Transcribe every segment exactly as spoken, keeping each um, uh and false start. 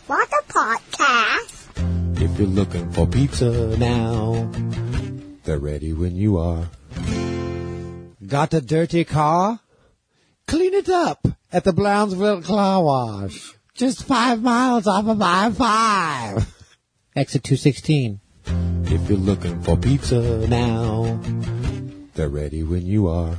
What a podcast. If you're looking for pizza now, they're ready when you are. Got a dirty car? Clean it up at the Brownsville Car Wash. Just five miles off of I five. Exit two sixteen. If you're looking for pizza now, they're ready when you are.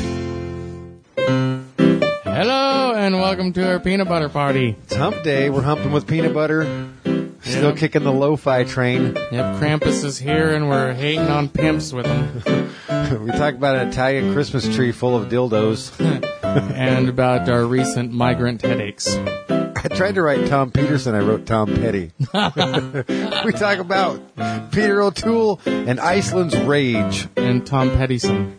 Hello, and welcome to our peanut butter party. It's hump day. We're humping with peanut butter. Still Yep. kicking the lo-fi train. Yep, Krampus is here, and we're hating on pimps with him. We talk about an Italian Christmas tree full of dildos. And about our recent migrant headaches. I tried to write Tom Peterson. I wrote Tom Petty. We talk about Peter O'Toole and Iceland's rage. And Tom Pettison.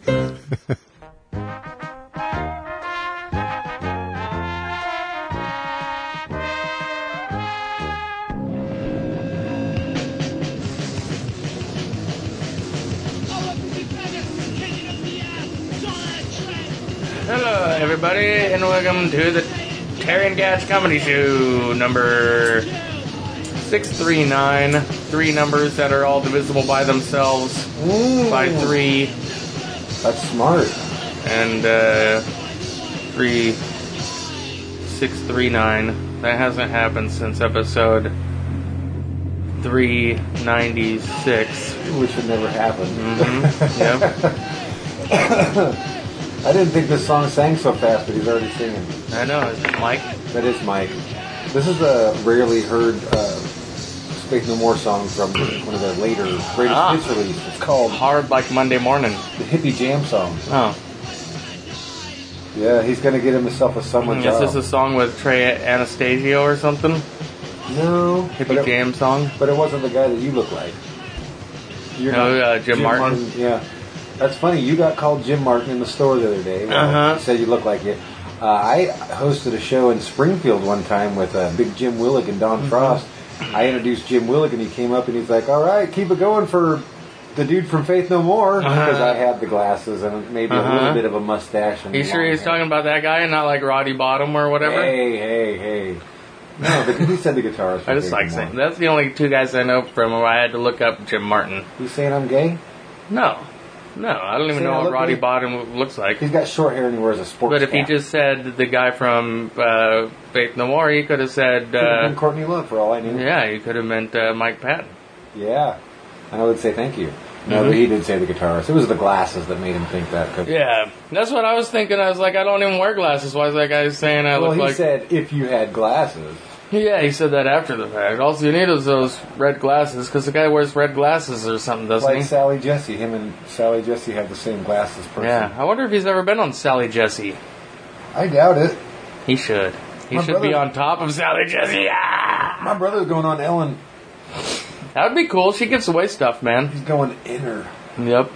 Hello, everybody, and welcome to the Terry and Gatch Comedy Show, number six three nine. Three numbers that are all divisible by themselves Ooh. by three, That's smart. and uh, three, six three nine. That hasn't happened since episode three ninety-six. Which would never happen. Mm-hmm. Yep. I didn't think this song sang so fast, but he's already singing. I know. Is it Mike? That is Mike. This is a rarely heard uh, Speak No More song from one of their later greatest Ah. hits releases. It's called Hard like Monday morning. the Hippie Jam Song. Oh. Yeah, he's going to get himself a summer Is job. this a song with Trey Anastasio or something? No. Hippie but it, Jam song? But it wasn't the guy that you look like. You're No, not- uh, Jim Martin. Yeah. That's funny. You got called Jim Martin in the store the other day. Well, Uh-huh. you said you look like it. Uh, I hosted a show in Springfield one time with uh, Big Jim Willig and Don Mm-hmm. Frost. I introduced Jim Willig, and he came up and he's like, "All right, keep it going for the dude from Faith No More," Uh-huh. because I had the glasses and maybe a Uh-huh. little bit of a mustache. And You sure long he's hair. talking about that guy and not like Roddy Bottom or whatever? Hey, hey, hey. No, but he said the guitarist. I just like saying that's the only two guys I know from him. I had to look up Jim Martin. You saying I'm gay? No, no, I don't even Saying I know what look Roddy gay? Bottom looks like. He's got short hair and he wears a sports But if he cap. just said the guy from uh, Faith No More, he could have said, Could have been uh, Courtney Love for all I knew. yeah, he could have meant uh, Mike Patton. Yeah. And I would say thank you. No, Mhm. but he did say the guitarist. It was the glasses that made him think that. 'cause- Yeah, that's what I was thinking. I was like, I don't even wear glasses. Why is that guy saying I Well, look he like... said if you had glasses. Yeah, he said that after the fact. All you need is those red glasses, because the guy wears red glasses or something, doesn't Like he? Sally Jesse. Him and Sally Jesse have the same glasses person. Yeah, I wonder if he's ever been on Sally Jesse. I doubt it. He should. He My should be brother- on top of Sally Jesse. Ah! My brother's going on Ellen. That would be cool. She gives away stuff, man. He's going inner. Yep.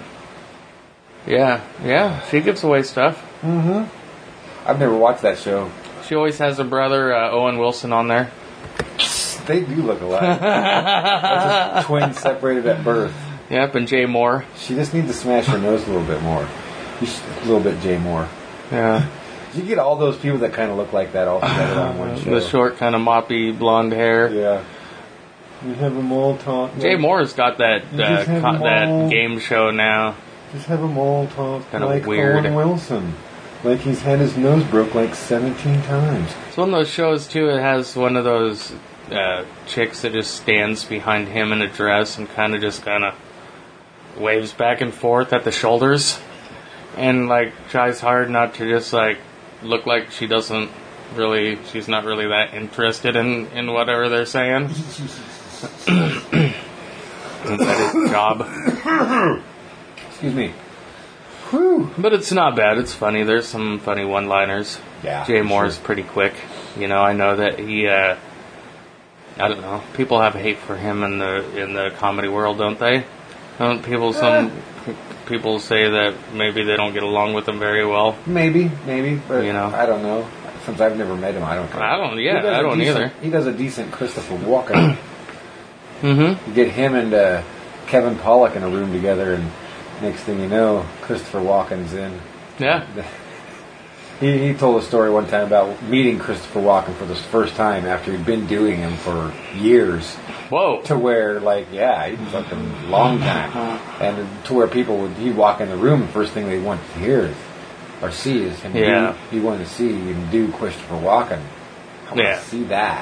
Yeah, yeah, she gives away stuff. Mm-hmm. I've never watched that show. She always has her brother, uh, Owen Wilson, on there. They do look alike. That's a twin separated at birth. Yep, and Jay Moore. She just needs to smash her nose a little bit more. Just a little bit Jay Moore. Yeah. You get all those people that kind of look like that all together on one show. The short, kind of moppy blonde hair. Yeah. We have them all talk. Jay Moore's got that You uh, just have co- them that all- game show now. Just have them all talk Kinda like weird. Owen Wilson. Like he's had his nose broke like seventeen times. It's one of those shows too. It has one of those uh, chicks that just stands behind him in a dress and kind of just kind of waves back and forth at the shoulders, and like tries hard not to just like look like she doesn't really. She's not really that interested in in whatever they're saying. Is that his job? Excuse me. Whew. But it's not bad. It's funny. There's some funny one-liners. Yeah. Jay for Moore's sure. pretty quick. You know, I know that he. Uh, I don't know. People have hate for him in the in the comedy world, don't they? Don't people some Eh. people say that maybe they don't get along with him very well. Maybe, maybe, but You know. I don't know. Since I've never met him, I don't. I don't. He Yeah, does I a don't decent- either. He does a decent Christopher Walken. Mm-hmm. You get him and uh, Kevin Pollak in a room together, and next thing you know, Christopher Walken's in. Yeah. He, he told a story one time about meeting Christopher Walken for the first time after he'd been doing him for years. Whoa. To where, like, yeah, he'd fucking long time. And to where people would, he'd walk in the room, the first thing they wanted to hear is, or see is him yeah. do, he wanted to see him do Christopher Walken. I want yeah. to see that.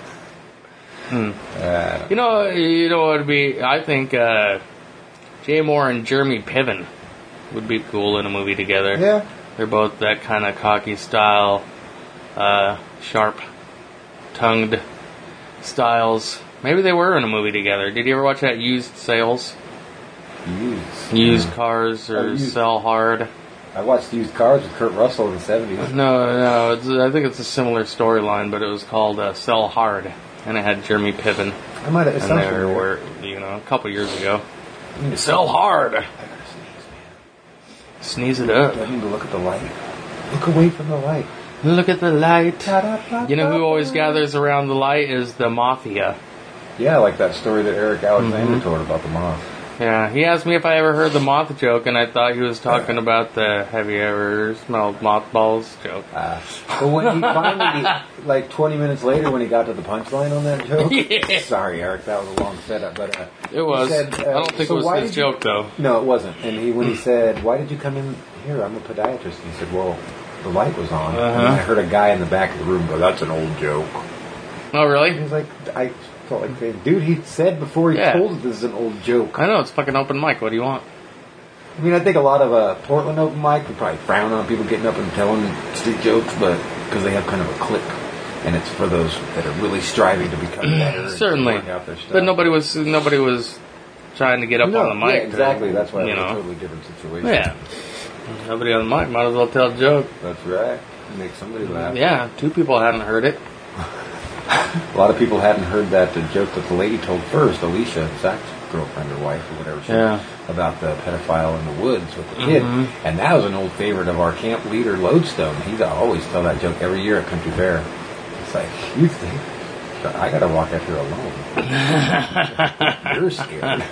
Hmm. Uh, you know, you know what would be, I think, uh, Jay Moore and Jeremy Piven would be cool in a movie together. Yeah. They're both that kind of cocky style, uh, sharp-tongued styles. Maybe they were in a movie together. Did you ever watch that Used Sales? Used. Used Cars or oh, used. Sell Hard? I watched Used Cars with Kurt Russell in the seventies. No, no, it's, I think it's a similar storyline, but it was called uh, Sell Hard, and it had Jeremy Piven. I might have. And they were, you know, a couple years ago. Sell Hard. I gotta sneeze, man. Sneeze it up. I need to look at the light. Look away from the light. Look at the light. You know who always gathers around the light is the Mafia. Yeah, like that story that Eric Alexander mm-hmm. told about the moth. Yeah, he asked me if I ever heard the moth joke, and I thought he was talking about the "Have you ever smelled mothballs" joke. Uh, but when he finally, like twenty minutes later, when he got to the punchline on that joke, yeah. sorry, Eric, that was a long setup, but uh, it was. Said, uh, I don't think so it was his you, joke though. No, it wasn't. And he, when he said, "Why did you come in here? I'm a podiatrist," and he said, "Well, the light was on, uh-huh. and I heard a guy in the back of the room go, 'That's an old joke.'" Oh, really? He was like, I. Like, dude, he said before he yeah. told us this is an old joke. I know, it's fucking open mic. What do you want? I mean, I think a lot of uh, Portland open mic would probably frown on people getting up and telling street jokes, but because they have kind of a clique, and it's for those that are really striving to become better. Certainly, and out their stuff. But nobody was nobody was trying to get up no, on the mic. Yeah, exactly. To, That's why you it's know. a totally different situation. Yeah, nobody on the mic might as well tell a joke. That's right. Make somebody laugh. Yeah, two people hadn't heard it. A lot of people hadn't heard that the joke that the lady told first, Alicia, Zach's girlfriend or wife or whatever, she yeah. about the pedophile in the woods with the kid. Mm-hmm. And that was an old favorite of our camp leader, Lodestone. He'd always tell that joke every year at Country Fair. It's like, you think I got to walk out here alone? You're scared.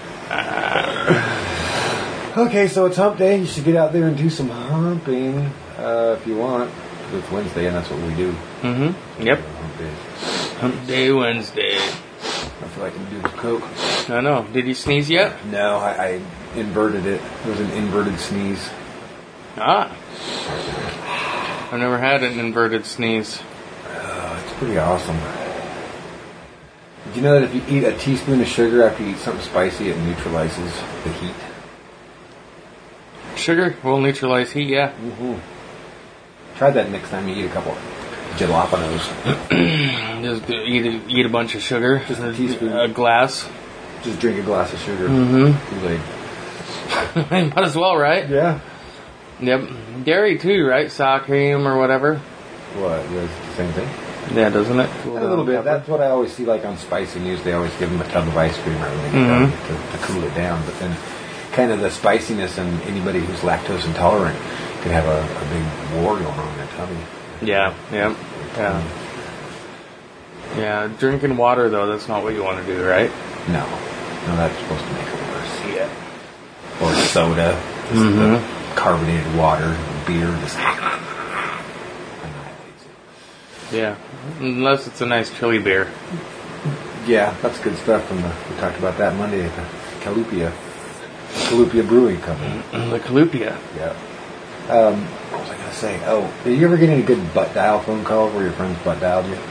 Okay, so it's hump day. You should get out there and do some humping uh, if you want. It's Wednesday, and that's what we do. Mm-hmm. Yep. Hump day. Hump Day Wednesday. I feel like I can do some coke. I know. Did he sneeze yet? No, I, I inverted it. It was an inverted sneeze. Ah. I've never had an inverted sneeze. Uh, it's pretty awesome. Did you know that if you eat a teaspoon of sugar after you eat something spicy, it neutralizes the heat? Sugar will neutralize heat, yeah. Mm-hmm. Try that next time you eat a couple jalapenos. Just eat a, eat a bunch of sugar. Just a teaspoon. A glass. Just drink a glass of sugar. Mm-hmm. Kool-Aid. Might as well, right? Yeah. Yep. Dairy too, right? Sour cream or whatever. What? It's the same thing? Yeah, doesn't it? A little bit. That's what I always see, like on spicy news. They always give them a tub of ice cream right when they get Mm-hmm. done to, to cool it down. But then, kind of the spiciness, and anybody who's lactose intolerant could have a, a big war going on in their tummy. Yeah, yeah, yeah. Yeah, drinking water, though, that's not what you want to do, right? No. No, that's supposed to make it worse. Yeah. Or soda. Just Mm-hmm. the carbonated water, beer, just annihilates it. Yeah, unless it's a nice chili beer. Yeah, that's good stuff. From the, we talked about that Monday at the Calupia. Calupia Brewing Company. The Calupia. Yeah. Um, what was I going to say? Oh, did you ever get any good butt dial phone calls where your friends butt dialed you?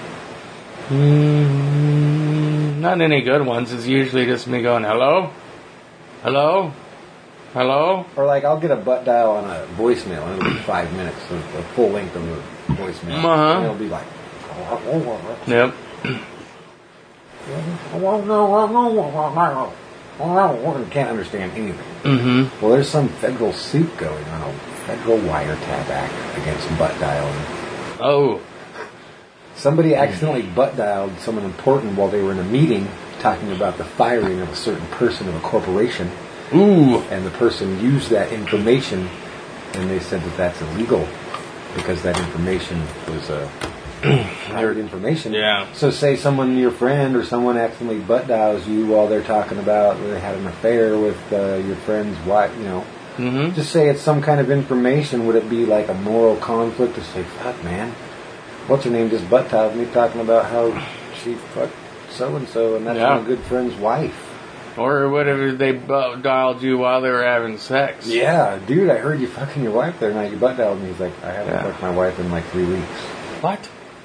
Mm, not any good ones. It's usually just me going, hello? Hello? Hello? Or like, I'll get a butt dial on a voicemail, and it'll be five minutes, so the full length of the voicemail. Uh-huh. And it'll be like, Yep. can't understand anything. Mm-hmm. Well, there's some federal suit going on, a federal wiretap act against butt dialing. Oh. Somebody accidentally butt dialed someone important while they were in a meeting talking about the firing of a certain person of a corporation. Ooh. And the person used that information, and they said that that's illegal because that information was uh, hired information. Yeah. So say someone, your friend or someone accidentally butt dials you while they're talking about they had an affair with uh, your friend's wife, you know, Mm-hmm. Just say it's some kind of information. Would it be like a moral conflict to say, fuck, man, what's her name just butt dialed me talking about how she fucked so-and-so and that's Yeah. my good friend's wife. Or whatever they butt dialed you while they were having sex. Yeah, dude, I heard you fucking your wife the other night. You butt dialed me. He's like, I haven't Yeah. fucked my wife in like three weeks. What?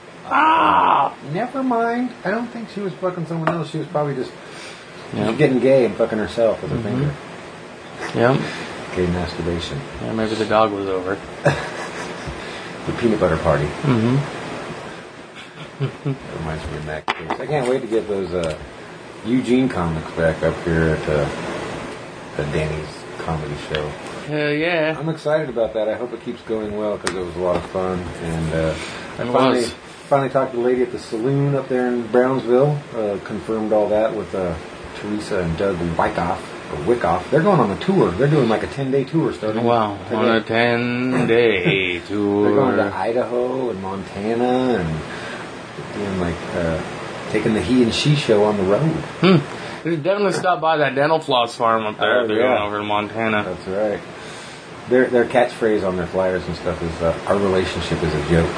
Ah! Never mind. I don't think she was fucking someone else. She was probably just, Yep. just getting gay and fucking herself with her Mm-hmm. finger. Yep. Gay masturbation. Yeah, maybe the dog was over. The peanut butter party. Mm-hmm. That reminds me of Mac case. I can't wait to get those uh, Eugene comics back up here at uh, the Danny's comedy show. Hell yeah. I'm excited about that. I hope it keeps going well because it was a lot of fun. And uh, I It finally, was. finally talked to the lady at the saloon up there in Brownsville. Uh, confirmed all that with uh, Teresa and Doug Wyckoff. Or Wickoff. They're going on a tour. They're doing like a ten-day tour starting. Wow. today. On a ten-day They're going to tour. Idaho and Montana and doing like uh, taking the he and she show on the road. Hmm. You definitely stop by that dental floss farm up there Oh, if they're yeah. going over to Montana. That's right. Their their catchphrase on their flyers and stuff is uh, "Our relationship is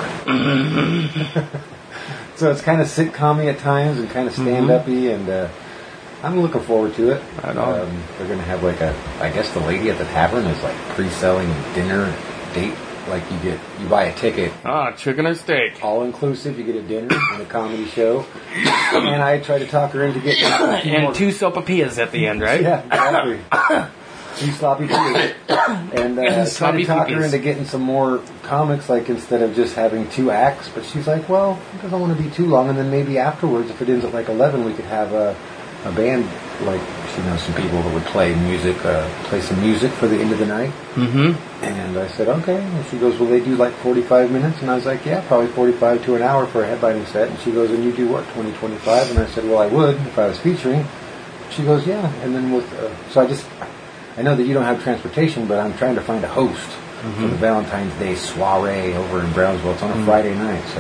a joke." So it's kind of sitcom-y at times and kind of stand-up-y, and uh, I'm looking forward to it. Right on. Um, they're going to have like a, I guess the lady at the tavern is like pre-selling dinner date. Like you get, you buy a ticket, Ah, chicken or steak. all inclusive. You get a dinner and a comedy show. And I try to talk her into getting a few more- And two sopapillas at the end, right? Yeah, exactly. Two sloppy peas. And uh, trying to Sloppy talk her peas. into getting some more comics, like instead of just having two acts. But she's like, well, it doesn't want to be too long. And then maybe afterwards, if it ends at like eleven, we could have a, a band, like she knows some people that would play music, uh, play some music for the end of the night. Mm-hmm. And I said, okay. And she goes, well, they do like forty-five minutes? And I was like, yeah, probably forty-five to an hour for a headlining set. And she goes, and you do what, twenty, twenty-five? And I said, well, I would if I was featuring. She goes, yeah. And then with, uh, so I just, I know that you don't have transportation, but I'm trying to find a host Mm-hmm. for the Valentine's Day soiree over in Brownsville. It's on a Mm-hmm. Friday night, so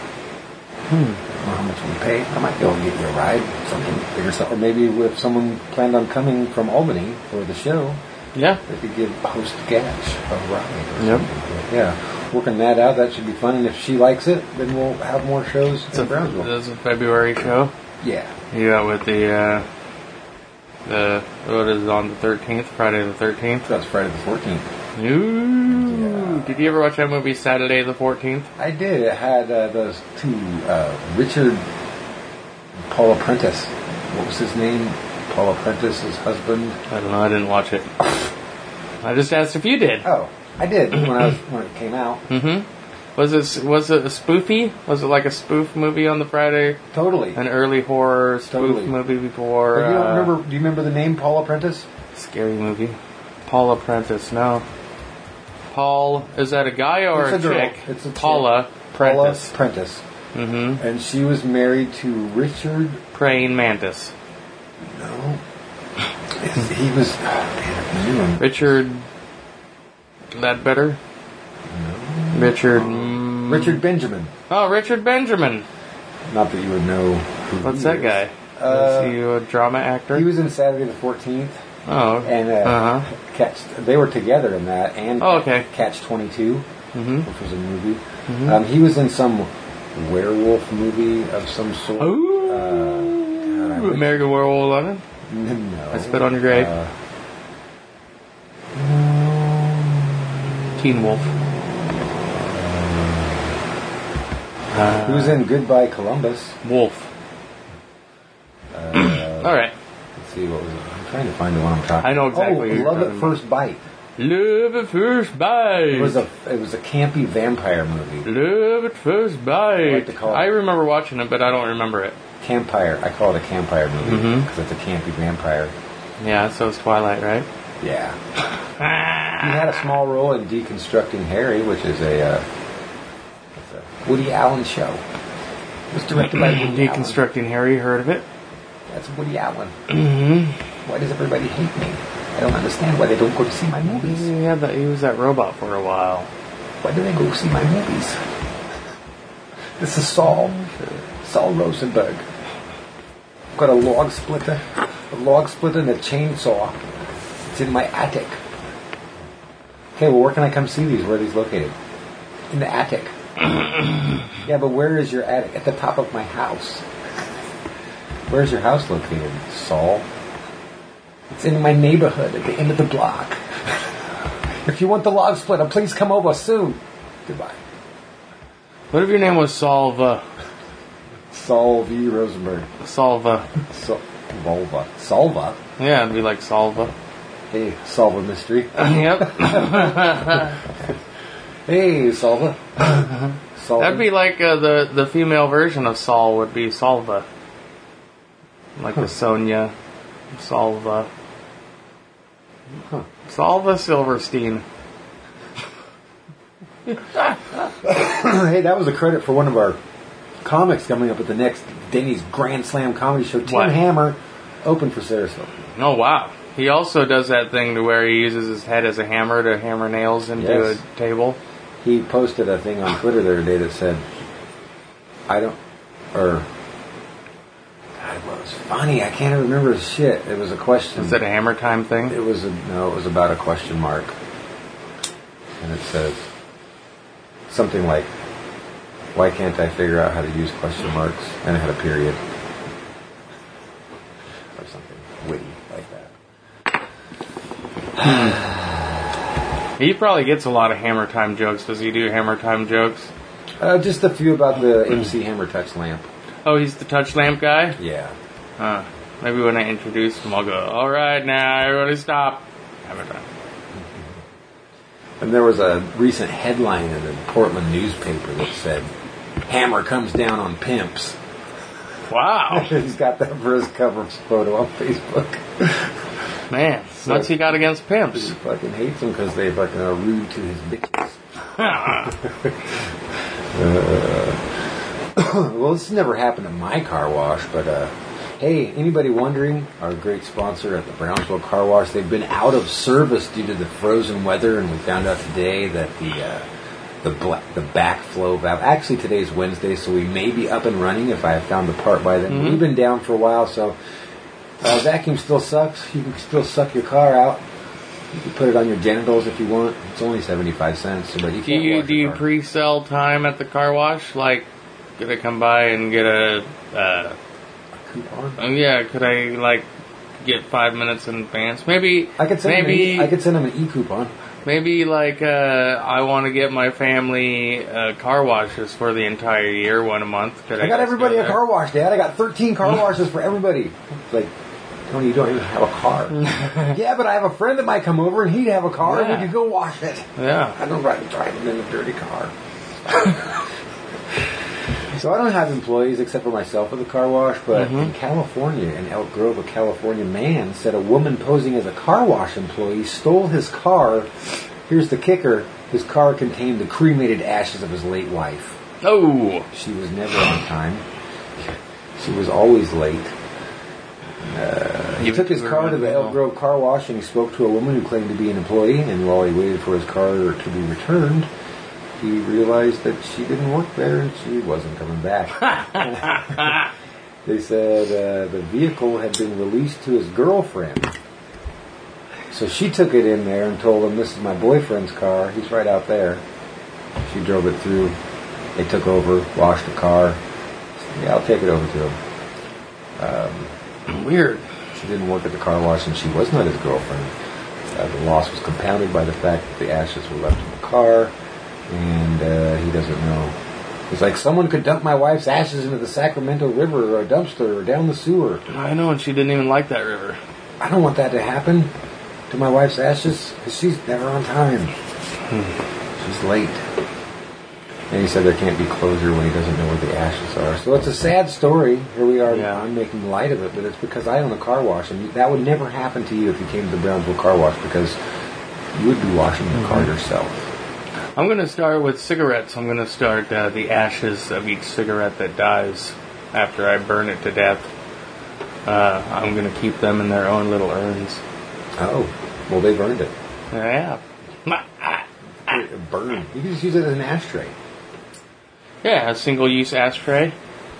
I don't know how much we pay. I might be able to get you a ride, something bigger, stuff. Or maybe if someone planned on coming from Albany for the show, Yeah. they could give host Gash a ride. Or Yep. something. But yeah, working that out, that should be fun. And if she likes it, then we'll have more shows It's in a, Brownsville. it's a February show. Yeah. You got with the, uh, the, what is it, on the thirteenth? Friday the thirteenth? That's Friday the fourteenth. Ooh. Yeah. Did you ever watch that movie Saturday the fourteenth? I did. It had uh, those two, uh, Richard Paul Apprentice. What was his name? Paul Apprentice's husband. I don't know. I didn't watch it. I just asked if you did. Oh, I did when I was when it came out. Mm-hmm. Was it was it a spoofy? Was it like a spoof movie on the Friday? Totally. An early horror spoof Totally. movie before But you don't uh, remember? Do you remember the name Paul Apprentice? scary movie? Paula Prentice. No. Paul, is that a guy or It's a girl. chick? It's a chick. Paula Prentice. Paula Prentice. Mm-hmm. And she was married to Richard. Praying mantis. No. He was. Oh, man, I knew him. Richard. That better? No. Richard. mm, Richard Benjamin. Oh, Richard Benjamin. Not that you would know who What's he that is. guy? Uh, is he a drama actor? He was in Saturday the fourteenth. Oh. And uh, Uh-huh. Catch, they were together in that, and Oh, okay. Catch twenty-two, Mm-hmm. which was a movie. Um, he was in some werewolf movie of some sort. Ooh. Uh, God, I wish- American Werewolf London? no. I spit on your grave. Uh, Teen Wolf. Uh, he was in Goodbye Columbus. Wolf. Uh, All right. let's see, what was it? I'm trying to find the one I'm talking. I know exactly Oh, what you're Love talking at about. First Bite. Love at first bite. It was a it was a campy vampire movie. Love at first bite. like to call it- I remember watching it, but I don't remember it. Campfire. I call it a campfire movie Mhm. because it's a campy vampire. Yeah, so it's Twilight, right? Yeah. He had a small role in Deconstructing Harry, which is a, uh, it's a Woody Allen show. It was directed by Woody Allen. Deconstructing Harry, heard of it? That's Woody Allen. Mm-hmm. Why does everybody hate me? I don't understand why they don't go to see my movies. He had that. He was that robot for a while. Why do they go see my movies? This is Saul. Saul Rosenberg. Got a log splitter. A log splitter and a chainsaw. It's in my attic. Okay, well, where can I come see these? Where are these located? In the attic. Yeah, but where is your attic? At the top of my house. Where's your house located, Saul? It's in my neighborhood at the end of the block. If you want the log splitter, please come over soon. Goodbye. What if your name was Salva? Saul V. Rosenberg. Salva. So, Volva. Salva? Yeah, it'd be like Salva. Hey, solve a mystery. Yep. Hey, Salva. Salva. That'd be like uh, the, the female version of Saul would be Salva. Like Huh. the Sonia. Salva. Huh. Salva Silverstein. Hey, that was a credit for one of our comics coming up at the next Denny's Grand Slam comedy show. Tim What? Hammer opened for Sarasota. Oh, wow. He also does that thing to where he uses his head as a hammer to hammer nails into Yes. a table. He posted a thing on Twitter the other day that said, I don't, or, God, it was funny. I can't remember his shit. It was a question. Is that a hammer time thing? It was a, no, it was about a question mark. And it says something like, why can't I figure out how to use question marks? And it had a period. Or something witty like that. He probably gets a lot of hammer time jokes. Does he do hammer time jokes? Uh, just a few about the M C Hammer touch lamp. Oh, he's the touch lamp guy? Yeah. Huh. Maybe when I introduce him, I'll go, all right, now, everybody stop. Hammer time. And there was a recent headline in the Portland newspaper that said, Hammer comes down on pimps. Wow. He's got that for his cover photo on Facebook. Man, So- what's he got against He pimps? fucking hates them because they fucking are rude to his bitches. Uh, well, this has never happened at my car wash, but uh, hey, anybody wondering, our great sponsor at the Brownsville Car Wash, they've been out of service due to the frozen weather, and we found out today that the uh, the bla- the backflow valve, actually today's Wednesday, so we may be up and running if I have found the part by then. Mhm. We've been down for a while, so uh, vacuum still sucks. You can still suck your car out. You can put it on your genitals if you want. It's only seventy-five cents, but you Do can't you wash do your you car. pre-sell time at the car wash? Like, could I come by and get a? Uh, Coupon? oh yeah, could I like get five minutes in advance? Maybe. I could send maybe. him an e- I could send him an e-coupon. Maybe like uh, I want to get my family uh, car washes for the entire year, one a month. Could I, I got just everybody go a there? car wash, Dad. I got thirteen car washes for everybody. It's like, Tony, you don't even have a car. Yeah, but I have a friend that might come over and he'd have a car and Yeah. we could go wash it. Yeah. I don't ride driving in a dirty car. So I don't have employees except for myself at the car wash, but Mhm. in California, in Elk Grove, a California man said a woman posing as a car wash employee stole his car. Here's the kicker. His car contained the cremated ashes of his late wife. Oh. She was never on time. She was always late. Uh, he Give took it his to her car to when the they Elk know. Grove car wash and he spoke to a woman who claimed to be an employee. And while he waited for his car to be returned, he realized that she didn't work there and she wasn't coming back. They said uh, the vehicle had been released to his girlfriend. So she took it in there and told him, this is my boyfriend's car. He's right out there. She drove it through. They took over, washed the car. Yeah, I'll take it over to him. Um, Weird. she didn't work at the car wash and she was not his girlfriend. Uh, the loss was compounded by the fact that the ashes were left in the car and uh, he doesn't know. It's like someone could dump my wife's ashes into the Sacramento River or a dumpster or down the sewer. I know, and she didn't even like that river. I don't want that to happen to my wife's ashes because she's never on time. She's late. And he said there can't be closure when he doesn't know where the ashes are. So it's a sad story. Here we are. Yeah. I'm making light of it, but it's because I own a car wash, and that would never happen to you if you came to the Brownsville Car Wash because you would be washing the car yourself. I'm going to start with cigarettes. I'm going to start uh, the ashes of each cigarette that dies after I burn it to death. Uh, I'm going to keep them in their own little urns. Oh, well, they've earned it. Yeah. It burned. You can just use it as an ashtray. Yeah, a single-use ashtray.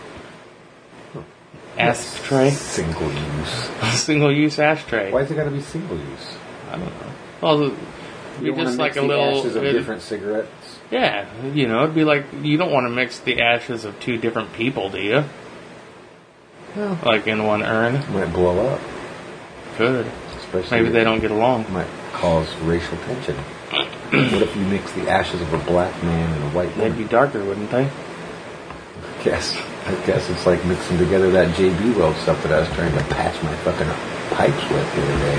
Ashtray. Single use. Single-use ashtray. Why has it got to be single use? I don't know. Well, It'd be You don't just wanna like mix a the little. ashes of it- different cigarettes. Yeah, you know, it'd be like you don't want to mix the ashes of two different people, do you? Well, Like in one urn. might blow up. Could. Especially Maybe they don't get along. might cause racial tension. What if you mix the ashes of a black man and a white They'd woman? be darker, wouldn't they? I guess. I guess it's like mixing together that J B Weld stuff that I was trying to patch my fucking pipes with the other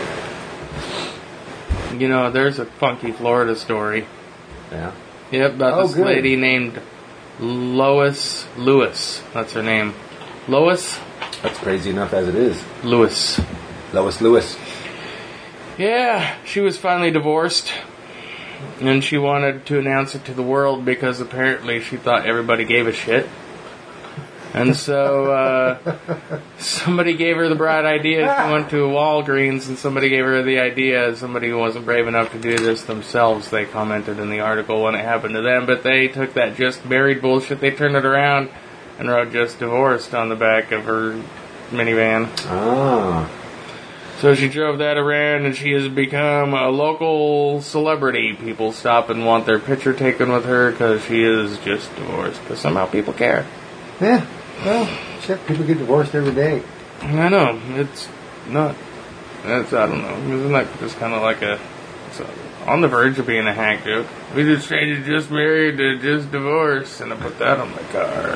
day. You know, there's a funky Florida story. Yeah. Yep, about Oh, this good. lady named Lois Lewis. That's her name. Lois That's crazy enough as it is. Lewis. Lois Lewis. Yeah, she was finally divorced. And she wanted to announce it to the world because apparently she thought everybody gave a shit. And so uh, somebody gave her the bright idea. She went to Walgreens and somebody gave her the idea. Somebody who wasn't brave enough to do this themselves. They commented in the article when it happened to them. But they took that just married bullshit. They turned it around and wrote just divorced on the back of her minivan. Ah. So she drove that around and she has become a local celebrity. People stop and want their picture taken with her because she is just divorced. Because somehow people care. Yeah. Well, shit, people get divorced every day. I know. It's not. It's, I don't know. Isn't that just kind of like a. It's on the verge of being a hack joke? We just changed just married to just divorced. And I put that on my car.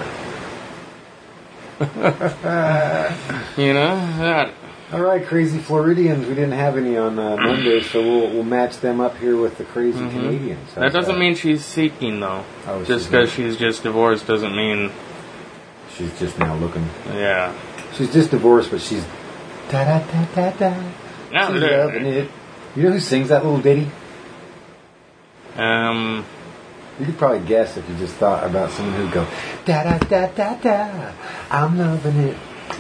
You know? That. All right, crazy Floridians. We didn't have any on uh, Monday, so we'll we'll match them up here with the crazy Mhm. Canadians. That How's doesn't mean she's seeking, though. Oh, Just she's because not. she's just divorced doesn't mean. She's just now looking. Yeah. She's just divorced, but she's da da da da da. Now, She's loving it. You know who sings that little ditty? Um. You could probably guess if you just thought about someone who'd go da da da da da. I'm loving it.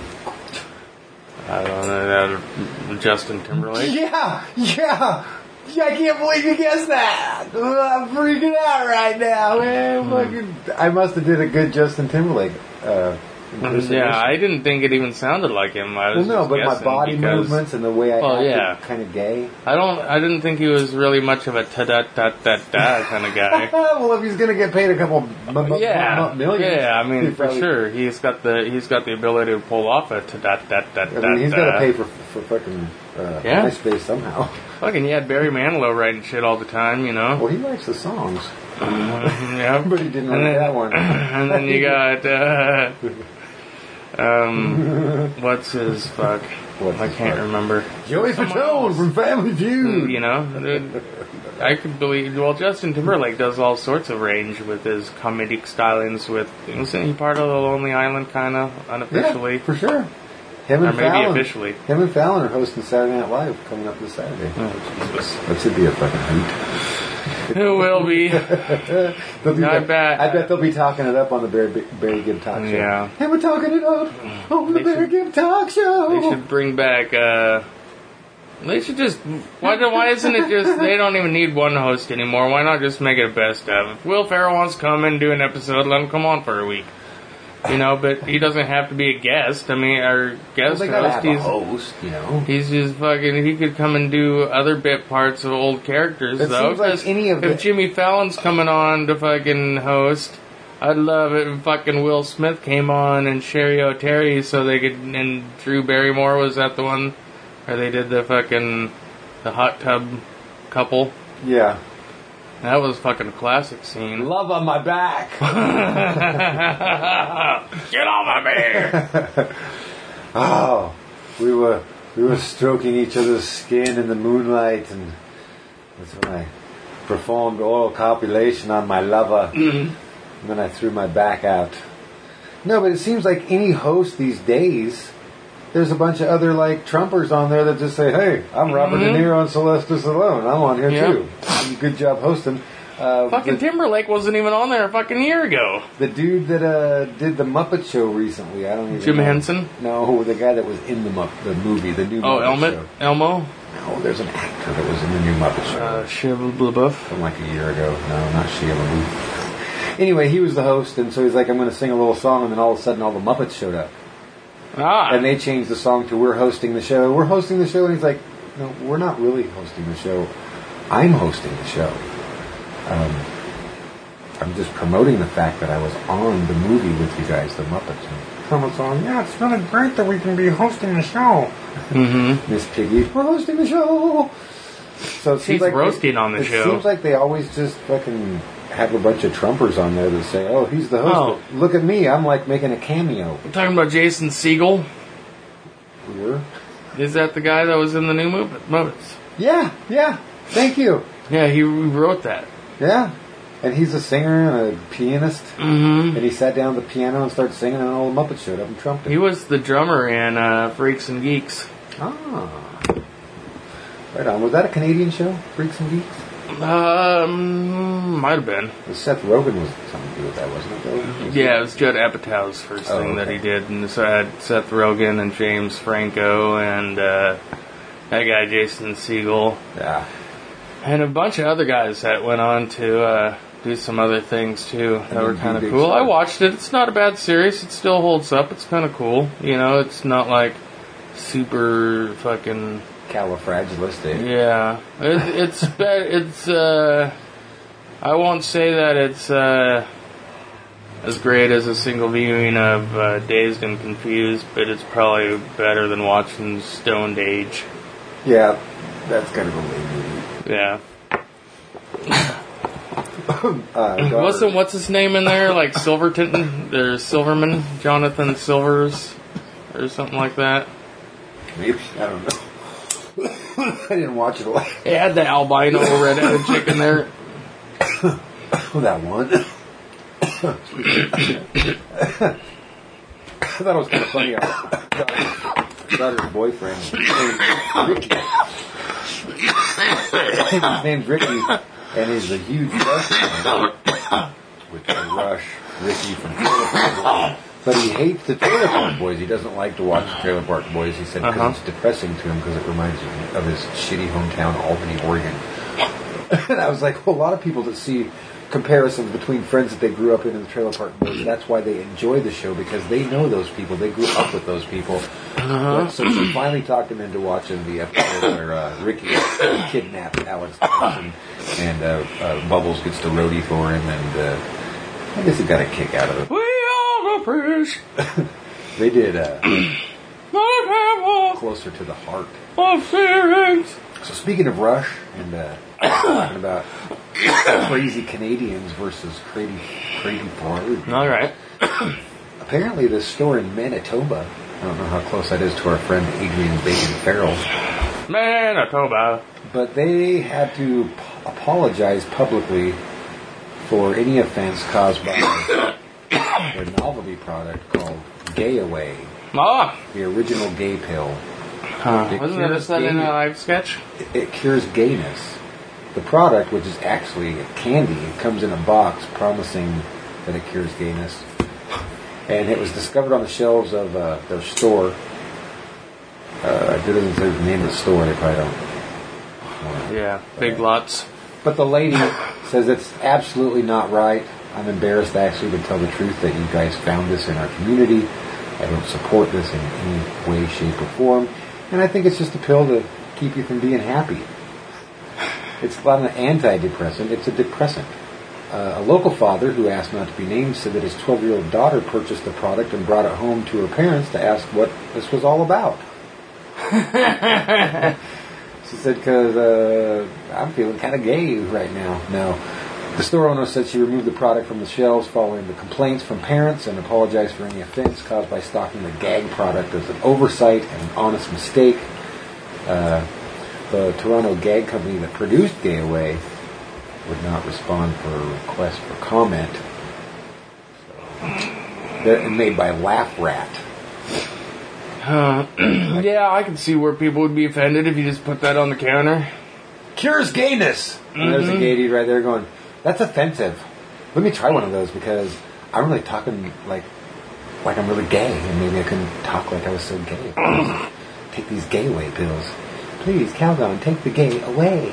I don't know. Uh, Justin Timberlake. Yeah, yeah. Yeah, I can't believe you guessed that. Ugh, I'm freaking out right now, man. Fucking, I must have did a good Justin Timberlake. Uh, impersonation. Yeah, I didn't think it even sounded like him. I Well, was no, just but my guessing body because movements and the way I Well, acted, yeah. kind of gay. I don't. I didn't think he was really much of a ta da da da da kind of guy. Well, if he's gonna get paid a couple m- m- Yeah, m- millions, yeah. I mean, he for probably- sure, he's got the he's got the ability to pull off a ta da da da I da. mean, he's da. got to pay for for fucking uh, Yeah. MySpace somehow. Fucking, you had Barry Manilow writing shit all the time, you know. Well, he likes the songs, Yeah, but he didn't And like then- that one. And then you got uh, um, what's his fuck? What's I his can't fuck? remember. Joey Someone Fatone else. from Family Feud. You know, I could believe. Well, Justin Timberlake does all sorts of range with his comedic stylings. With isn't he part of the Lonely Island, kind of unofficially, Yeah, for sure. Him or and maybe Fallon. officially? Him and Fallon are hosting Saturday Night Live coming up this Saturday. Oh, Jesus. That should be a fucking hoot. It will be. They'll be I like- bet. I bet they'll be talking it up on the Barry, Barry Gibb Talk Show. Yeah. And we're talking it up on the They Barry should- Gibb Talk Show. They should bring back. Uh, they should just. Why? do- Why isn't it just? They don't even need one host anymore. Why not just make it a best of? If Will Ferrell wants to come and do an episode, let him come on for a week. You know, but he doesn't have to be a guest. I mean, our Well, guest they gotta host. have a He's host, you know. He's just fucking. He could come and do other bit parts of old characters, It though. seems like 'cause any of if the- Jimmy Fallon's coming on to fucking host, I'd love it if fucking Will Smith came on and Sherry O'Terry, so they could. And Drew Barrymore was that the one, or they did the fucking the hot tub couple. Yeah. That was fucking a classic scene. Love on my back. Get on my bear. Oh, we were we were stroking each other's skin in the moonlight, and that's when I performed oral copulation on my lover, and then I threw my back out. No, but it seems like any host these days, there's a bunch of other like Trumpers on there that just say, "Hey, I'm Robert Mhm. De Niro and Sylvester Stallone. I'm on here Yeah. too. Good job hosting." Uh, Fucking the, Timberlake wasn't even on there a fucking year ago. the dude that uh, did the Muppet Show recently, I don't even Jim know. Henson? No, the guy that was in the Mupp- the movie, the new Oh, Muppet Elmo. Show. Elmo. No, there's an actor that was in the new Muppet Show Uh, Shiv LaBeouf. from like a year ago. No, not Shia LaBeouf. Anyway, he was the host, and so he's like, I'm going to sing a little song, and then all of a sudden all the Muppets showed up. Ah. And they changed the song to We're Hosting the Show. We're hosting the show, and he's like, no, we're not really hosting the show. I'm hosting the show. Um, I'm just promoting the fact that I was on the movie with you guys, The Muppets. And someone's on, yeah, it's really great that we can be hosting the show. Mm-hmm. Miss Piggy, we're hosting the show. So it She's seems like roasting they, on the it show. It seems like they always just fucking have a bunch of Trumpers on there that say, oh, he's the host. Oh. But look at me, I'm like making a cameo. I'm talking about Jason Segel. We're, Is that the guy that was in the new Muppets? yeah, yeah, thank you. Yeah, he wrote that. Yeah. And he's a singer and a pianist. Mm-hmm. And he sat down at the piano and started singing, and all the Muppets showed up and trumped him. He was the drummer in uh, Freaks and Geeks. Ah. Right on. Was that a Canadian show, Freaks and Geeks? Um, might have been. Seth Rogen was something to do with that, wasn't it? Though? Was Yeah, it was Judd Apatow's first Oh, thing okay. that he did. And so I had Seth Rogen and James Franco and uh, that guy Jason Segel. Yeah. And a bunch of other guys that went on to uh, do some other things too that were then kind do of big cool. I stuff. watched it. It's not a bad series. It still holds up. It's kind of cool. You know, it's not like super fucking... Califragilistic. Yeah. It, it's... be- it's... Uh, I won't say that it's uh, as great as a single viewing of uh, Dazed and Confused, but it's probably better than watching Stoned Age. Yeah, that's kind of a lame movie. Yeah. Uh, daughter- Wasn't what's his name in there? Like Silverton or Silverman, Jonathan Silvers, or something like that. Maybe. I don't know. I didn't watch it a lot. It had the albino redheaded chick in there. That one. I thought it was kind of funny. Our daughter's boyfriend, Ricky. His name's Ricky, and he's a huge Rush fan, which I Rush Ricky from Trailer Park Boys. But he hates the Trailer Park Boys. He doesn't like to watch the Trailer Park Boys. He said because Uh-huh. it's depressing to him because it reminds him of his shitty hometown, Albany, Oregon. And I was like, well, a lot of people that see comparisons between friends that they grew up in and the Trailer Park Boys, that's why they enjoy the show, because they know those people. They grew up with those people. Uh-huh. So she finally talked him into watching the episode where uh, Ricky kidnaps Alex Thompson, and uh, uh, Bubbles gets to roadie for him, and uh, I guess he got a kick out of it. We all the fish. They did uh, My Closer to the Heart. of feelings. So speaking of Rush, and uh, talking about crazy Canadians versus crazy, crazy Florida. All right. Apparently, this store in Manitoba, I don't know how close that is to our friend Adrian Bacon Farrell, Manitoba. but they had to p- apologize publicly for any offense caused by their novelty product called Gay Away, Ah. the original gay pill. Huh. It Wasn't that cures said in gay- a live sketch? It, it cures gayness. The product, which is actually a candy, it comes in a box promising that it cures gayness. And it was discovered on the shelves of uh, their store. Uh, it doesn't say the name of the store, they probably don't. want it. Yeah. Big lots. But the lady says it's absolutely not right. I'm embarrassed actually to tell the truth that you guys found this in our community. I don't support this in any way, shape, or form. And I think it's just a pill to keep you from being happy. It's not an antidepressant, it's a depressant. Uh, a local father who asked not to be named said that his twelve-year-old daughter purchased the product and brought it home to her parents to ask what this was all about. She said, because uh, I'm feeling kind of gay right now. No. The store owner said she removed the product from the shelves following the complaints from parents and apologized for any offense caused by stocking the gag product as an oversight and an honest mistake. Uh, the Toronto gag company that produced Gay Away would not respond for a request for comment. So, they're made by Laugh Rat. Uh, yeah, I can see where people would be offended if you just put that on the counter. Cures gayness! And there's a gay dude right there going, that's offensive. Let me try one of those because I'm really talking like like I'm really gay, and maybe I couldn't talk like I was so gay. Take these gay away pills. Please, Calgon, take the gay away.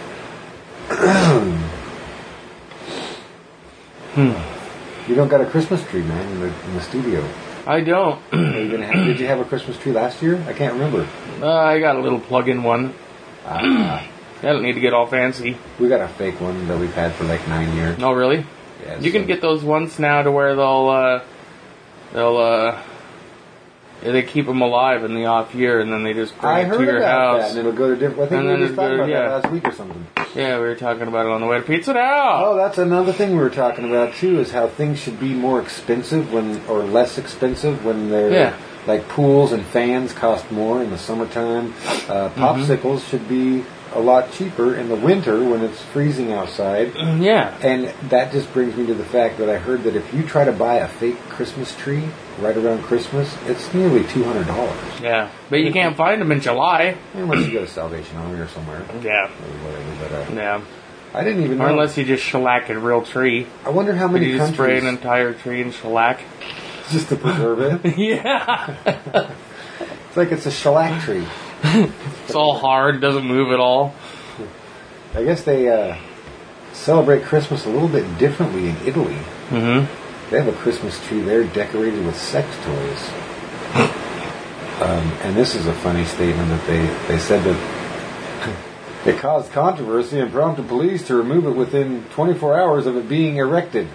hmm. You don't got a Christmas tree, man, in the, in the studio. I don't. Are you gonna have, did you have a Christmas tree last year? I can't remember. Uh, I got a little plug-in one. Ah. I don't need to get all fancy. We got a fake one that we've had for like nine years. Oh, really? Yeah, you so can get those ones now to where they'll, uh, they'll, uh, they keep them alive in the off year, and then they just bring I it heard to your about house. that, and it'll go to different. I think And we then were just it'll talking go- about yeah. that last week or something. Yeah, we were talking about it on the way to Pizza Now. Oh, that's another thing we were talking about too. Is how things should be more expensive when, or less expensive when they're Yeah. like pools and fans cost more in the summertime. Uh, popsicles Mm-hmm. should be a lot cheaper in the winter when it's freezing outside. Yeah. And that just brings me to the fact that I heard that if you try to buy a fake Christmas tree right around Christmas, it's nearly two hundred dollars. Yeah. But you can't find them in July. Unless you go to Salvation Army or somewhere. Yeah. Or whatever, but, uh, Yeah. I didn't even know. Or unless you just shellac a real tree. I wonder how Could many you just spray countries an entire tree in shellac? just to preserve it. Yeah. It's like it's a shellac tree. It's all hard, doesn't move at all. I guess they uh, celebrate Christmas a little bit differently in Italy. Mm-hmm. They have a Christmas tree there decorated with sex toys. Um, and this is a funny statement that they, they said that it caused controversy and prompted police to remove it within twenty-four hours of it being erected.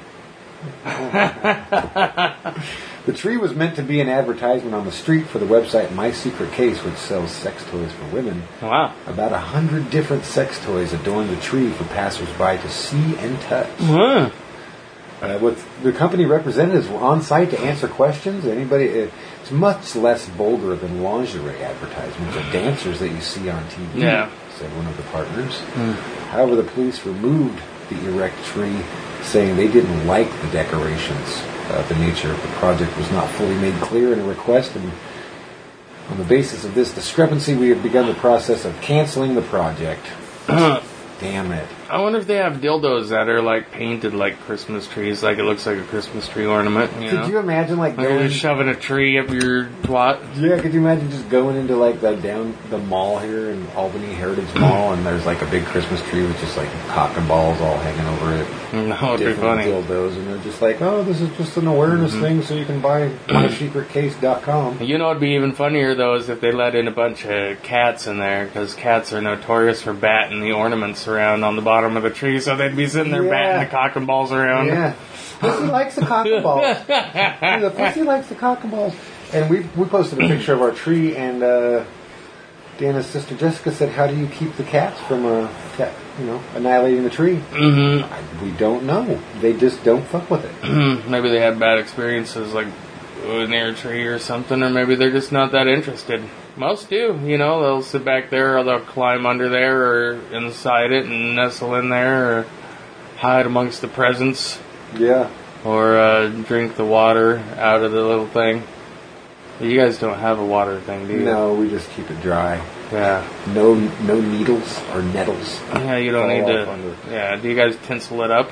The tree was meant to be an advertisement on the street for the website My Secret Case, which sells sex toys for women. Wow. About a hundred different sex toys adorn the tree for passersby to see and touch. Huh. Uh, with the company representatives were on site to answer questions. Anybody, it's much less vulgar than lingerie advertisements or dancers that you see on T V. Yeah. Said one of the partners. Mm. However, the police removed the erect tree, saying they didn't like the decorations. Uh, the nature of the project was not fully made clear in a request, and on the basis of this discrepancy, we have begun the process of canceling the project. Damn it. I wonder if they have dildos that are like painted like Christmas trees, like it looks like a Christmas tree ornament. You Could know? you imagine, like, Like you're going... just shoving a tree up your twat. Yeah, could you imagine just going into, like, the down the mall here in Albany, Heritage Mall, and there's, like, a big Christmas tree with just, like, cock and balls all hanging over it. No, it'd be Different funny. dildos, and they're just like, oh, this is just an awareness Mm-hmm. thing so you can buy my secret case dot com. You know what'd be even funnier, though, is if they let in a bunch of cats in there, because cats are notorious for batting the ornaments around on the bottom of the tree, so they'd be sitting there Yeah. batting the cock and balls around. Yeah. Pussy likes the cock and balls. Yeah, the pussy likes the cock and balls. And we we posted a picture of our tree, and uh, Dana's sister Jessica said, how do you keep the cats from, uh, cat, you know, annihilating the tree? Mm-hmm. I, we don't know. They just don't fuck with it. Maybe they had bad experiences, like near a tree or something, or maybe they're just not that interested. Most do, you know, they'll sit back there, or they'll climb under there, or inside it and nestle in there, or hide amongst the presents, Yeah. or uh, drink the water out of the little thing. You guys don't have a water thing, do you? No, we just keep it dry. Yeah. No no needles or nettles. Yeah, you don't Fall need off to. under. Yeah, do you guys tinsel it up?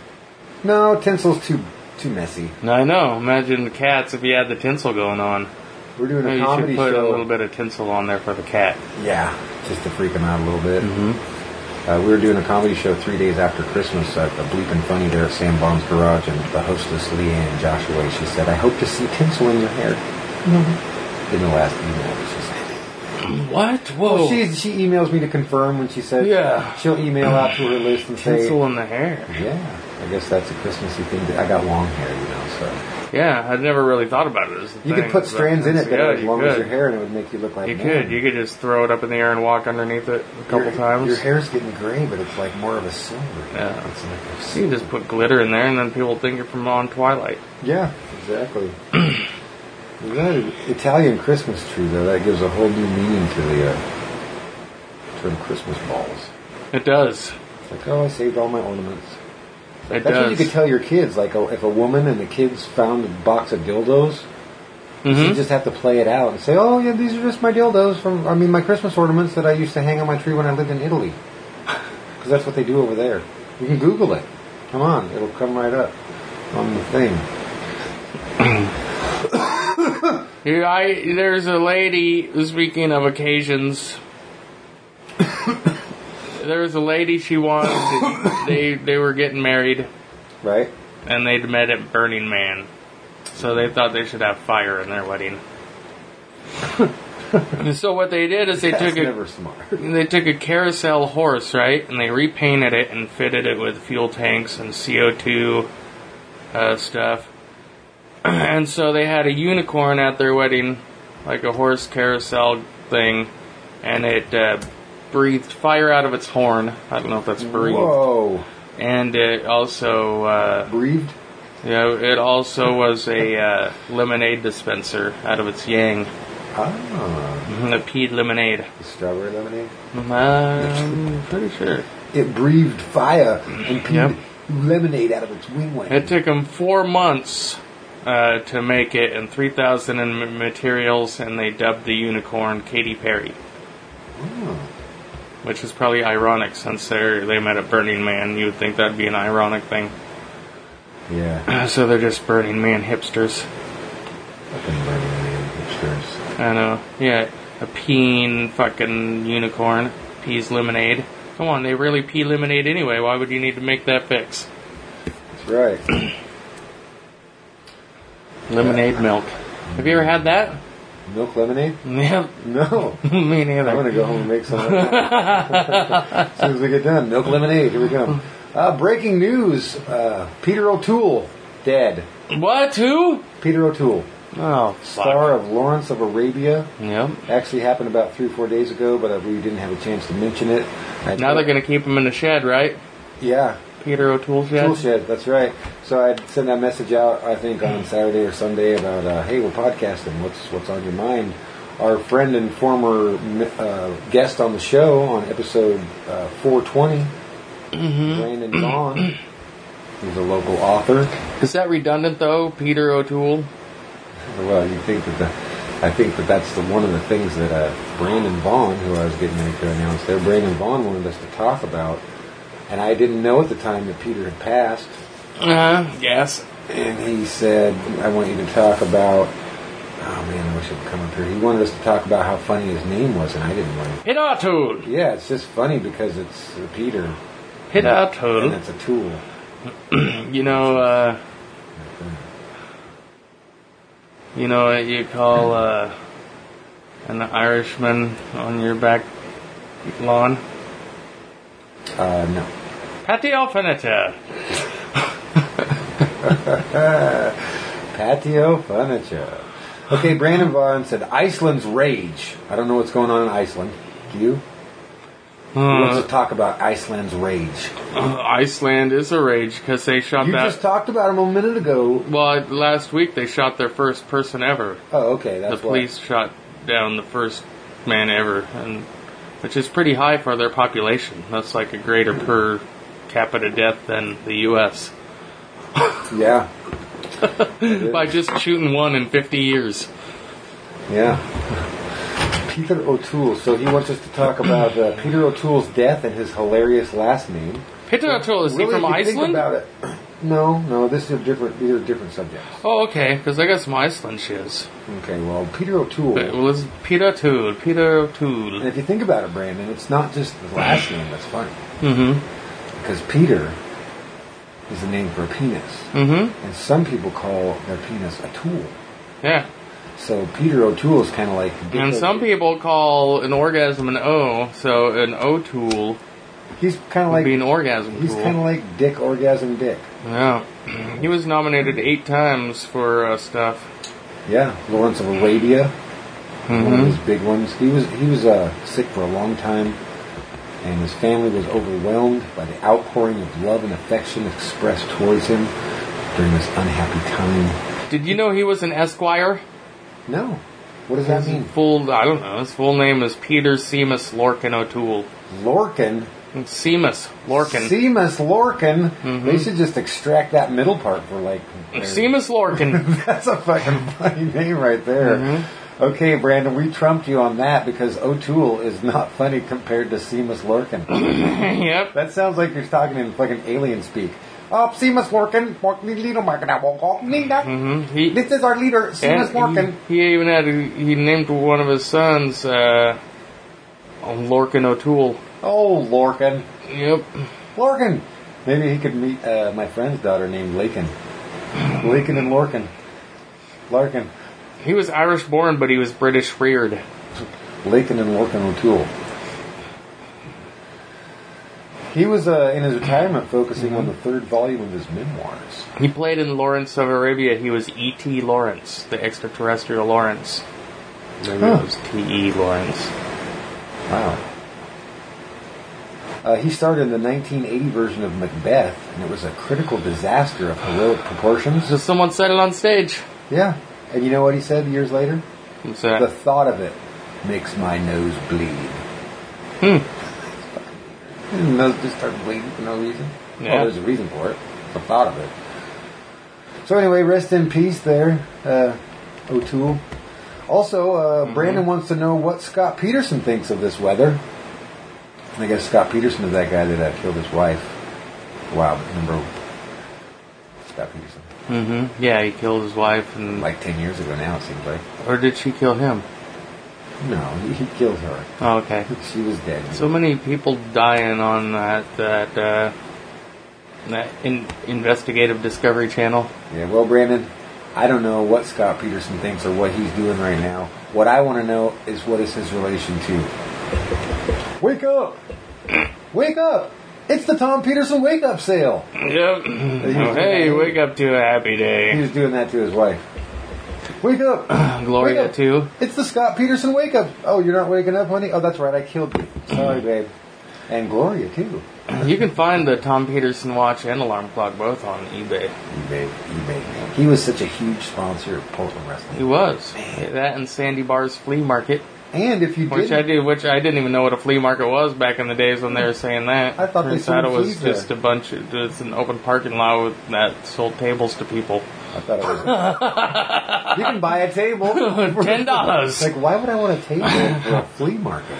No, tinsel's too too messy. I know. Imagine the cats if you had the tinsel going on. We're doing a Maybe you should comedy put show. a little bit of tinsel on there for the cat. Yeah, just to freak them out a little bit. Mm-hmm. Uh, we were doing a comedy show three days after Christmas at the Bleepin' Funny there at Sam Baum's Garage, and the hostess, Leanne Joshua, she said, I hope to see tinsel in your hair. Mm-hmm. In the last email, she said. What? Whoa. Well, she, she emails me to confirm when she said Yeah. she'll email out to her list and say, Tinsel in the hair. yeah, I guess that's a Christmassy thing. I got long hair, you know, so. Yeah, I'd never really thought about it as a You thing, could put but strands in it that yeah, are as you long could. as your hair, and it would make you look like You man. could. You could just throw it up in the air and walk underneath it a couple your, times. Your hair's getting gray, but it's like more of a silver. Yeah. It's like a You silver. can just put glitter in there, and then people think you're from on Twilight. Yeah, exactly. That Italian Christmas tree, though, that gives a whole new meaning to the uh, to the Christmas balls. It does. It's like, oh, I saved all my ornaments. It That's what does. you could tell your kids. Like, oh, if a woman and the kids found a box of dildos, Mhm. you just have to play it out and say, oh, yeah, these are just my dildos from, I mean, my Christmas ornaments that I used to hang on my tree when I lived in Italy. Because that's what they do over there. You can Google it. Come on, it'll come right up on the thing. Here, I, there's a lady, speaking of occasions, there was a lady she wanted, they, they were getting married, Right? and they'd met at Burning Man. So they thought they should have fire in their wedding. And so what they did is they That's took a never smart. they took a carousel horse, right, and they repainted it and fitted it with fuel tanks and C O two uh, stuff. And so they had a unicorn at their wedding, like a horse carousel thing, and it uh, breathed fire out of its horn. I don't know if that's breathed. Whoa. And it also uh, Breathed? Yeah, it also was a uh, lemonade dispenser out of its yang. Ah. A peed lemonade. Strawberry lemonade? I'm pretty sure. It breathed fire and peed Yep. lemonade out of its wing wing. It took them four months uh, to make it and three thousand in materials, and they dubbed the unicorn Katy Perry. Oh. Which is probably ironic since they they met at Burning Man. You would think that'd be an ironic thing. Yeah. So they're just Burning Man hipsters. Fucking Burning Man hipsters. I know. Yeah, a peeing fucking unicorn pees lemonade. Come on, they really pee lemonade anyway. Why would you need to make that fix? That's right. Lemonade milk. Have you ever had that? Milk lemonade? Yeah. No. Me neither. I'm going to go home and make some right now. As soon as we get done. Milk lemonade. Here we go. Uh, breaking news. Uh, Peter O'Toole, dead. What? Who? Peter O'Toole. Oh, Star of Lawrence of Arabia. Yep. Actually happened about three or four days ago, but we didn't have a chance to mention it. I Now they're going to keep him in the shed, right? Yeah. Peter O'Toole shed? Tool shed, that's right. So I sent that message out, I think, on Saturday or Sunday about, uh, hey, we're podcasting. What's what's on your mind? Our friend and former uh, guest on the show on episode uh, four twenty, mm-hmm. Brandon Vaughn, he's a local author. Is that redundant, though, Peter O'Toole? Well, you think that the, I think that that's the, one of the things that uh, Brandon Vaughn, who I was getting ready to announce there, Brandon Vaughn wanted us to talk about. And I didn't know at the time that Peter had passed. Uh-huh, yes. And he said, I want you to talk about... Oh, man, I wish it would come up here. He wanted us to talk about how funny his name was, and I didn't want it. Peter O'Toole. Yeah, it's just funny because it's uh, Peter. Peter And O'Toole. it's a tool. You know, uh... You know what you call uh, an Irishman on your back lawn? Uh, no. Patio furniture. Patio furniture. Okay, Brandon Vaughn said, Iceland's rage. I don't know what's going on in Iceland. Do you? Uh, Let's talk about Iceland's rage. uh, Iceland is a rage because they shot You that. just talked about him a minute ago. Well, last week they shot their first person ever. Oh, okay. That's the police why. shot down the first man ever, and which is pretty high for their population. That's like a greater per capita death than the U S Yeah. by just shooting one in fifty years. Yeah. Peter O'Toole. So he wants us to talk about uh, Peter O'Toole's death and his hilarious last name. Peter O'Toole, is really, he from if you think Iceland? about it, no, no. This is a different. These are different subjects. Oh, okay, because I got some Iceland shiz. Okay. Well, Peter O'Toole. Well, it's Peter O'Toole. Peter O'Toole. And if you think about it, Brandon, it's not just the last name that's funny. Mm-hmm. Because Peter is the name for a penis. Mm-hmm. And some people call their penis a tool. Yeah. So Peter O'Toole is kind of like... And some people call an orgasm an O, so an O-tool He's kind of would like... be an orgasm He's tool. kind of like Dick Orgasm Dick. Yeah. He was nominated eight times for uh, stuff. Yeah. Lawrence of Arabia. Mm-hmm. One of his big ones. He was he was uh, sick for a long time, and his family was overwhelmed by the outpouring of love and affection expressed towards him during this unhappy time. Did you know he was an Esquire? No. What does that His mean? full, I don't know. His full name is Peter Seamus Lorcan O'Toole. Lorcan? Seamus Lorcan. Seamus Lorcan? Mm-hmm. They should just extract that middle part for like... their- Seamus Lorcan. That's a fucking funny name right there. Mm-hmm. Okay, Brandon, we trumped you on that because O'Toole is not funny compared to Seamus Lorcan. Yep. That sounds like you're talking in fucking alien speak. Oh, Seamus Lorcan. Mm-hmm. He, This is our leader, Seamus Lorcan. and he, he even had, a, he named one of his sons, uh, Lorcan O'Toole. Oh, Lorcan. Yep. Lorcan. Maybe he could meet uh, my friend's daughter named Lakin. Lakin and Lorcan. Larkin. He was Irish born, but he was British reared. Lakin and Lorcan O'Toole. He was uh, in his retirement focusing mm-hmm. on the third volume of his memoirs. He played in Lawrence of Arabia. He was E T Lawrence, the extraterrestrial Lawrence. Maybe huh. it was T E Lawrence. Wow. Uh, he starred in the nineteen eighty version of Macbeth, and it was a critical disaster of heroic proportions. Just someone said it on stage. Yeah. And you know what he said years later? What's that? The thought of it makes my nose bleed. Hmm. His nose just started bleeding for no reason. Yeah. Well, there's a reason for it. The thought of it. So anyway, rest in peace there, uh, O'Toole. Also, uh, mm-hmm. Brandon wants to know what Scott Peterson thinks of this weather. I guess Scott Peterson is that guy that uh, killed his wife. Wow, remember Scott Peterson? Mm-hmm. Yeah, he killed his wife. And like ten years ago now, it seems like. Or did she kill him? No, he, he killed her. Oh, okay. She was dead. So many people dying on that that uh, that in, investigative Discovery Channel. Yeah, well, Brandon, I don't know what Scott Peterson thinks or what he's doing right now. What I want to know is what is his relation to. Wake up! Wake up! It's the Tom Peterson wake up sale. Yep. Oh, hey, wake up to a happy day. He was doing that to his wife. Wake up! Gloria, wake up. too. It's the Scott Peterson wake up. Oh, you're not waking up, honey? Oh, that's right, I killed you. Sorry, babe. And Gloria, too. You can find the Tom Peterson watch and alarm clock both on eBay. eBay, eBay. He was such a huge sponsor of Portland Wrestling. He was. Man. That and Sandy Bar's Flea Market. And if you which I did, which I didn't even know what a flea market was back in the days when they were saying that. I thought Turns they sold out it was there. just a bunch of it's an open parking lot with, that sold tables to people. I thought it was. You can buy a table for ten dollars. Like, why would I want a table for a flea market?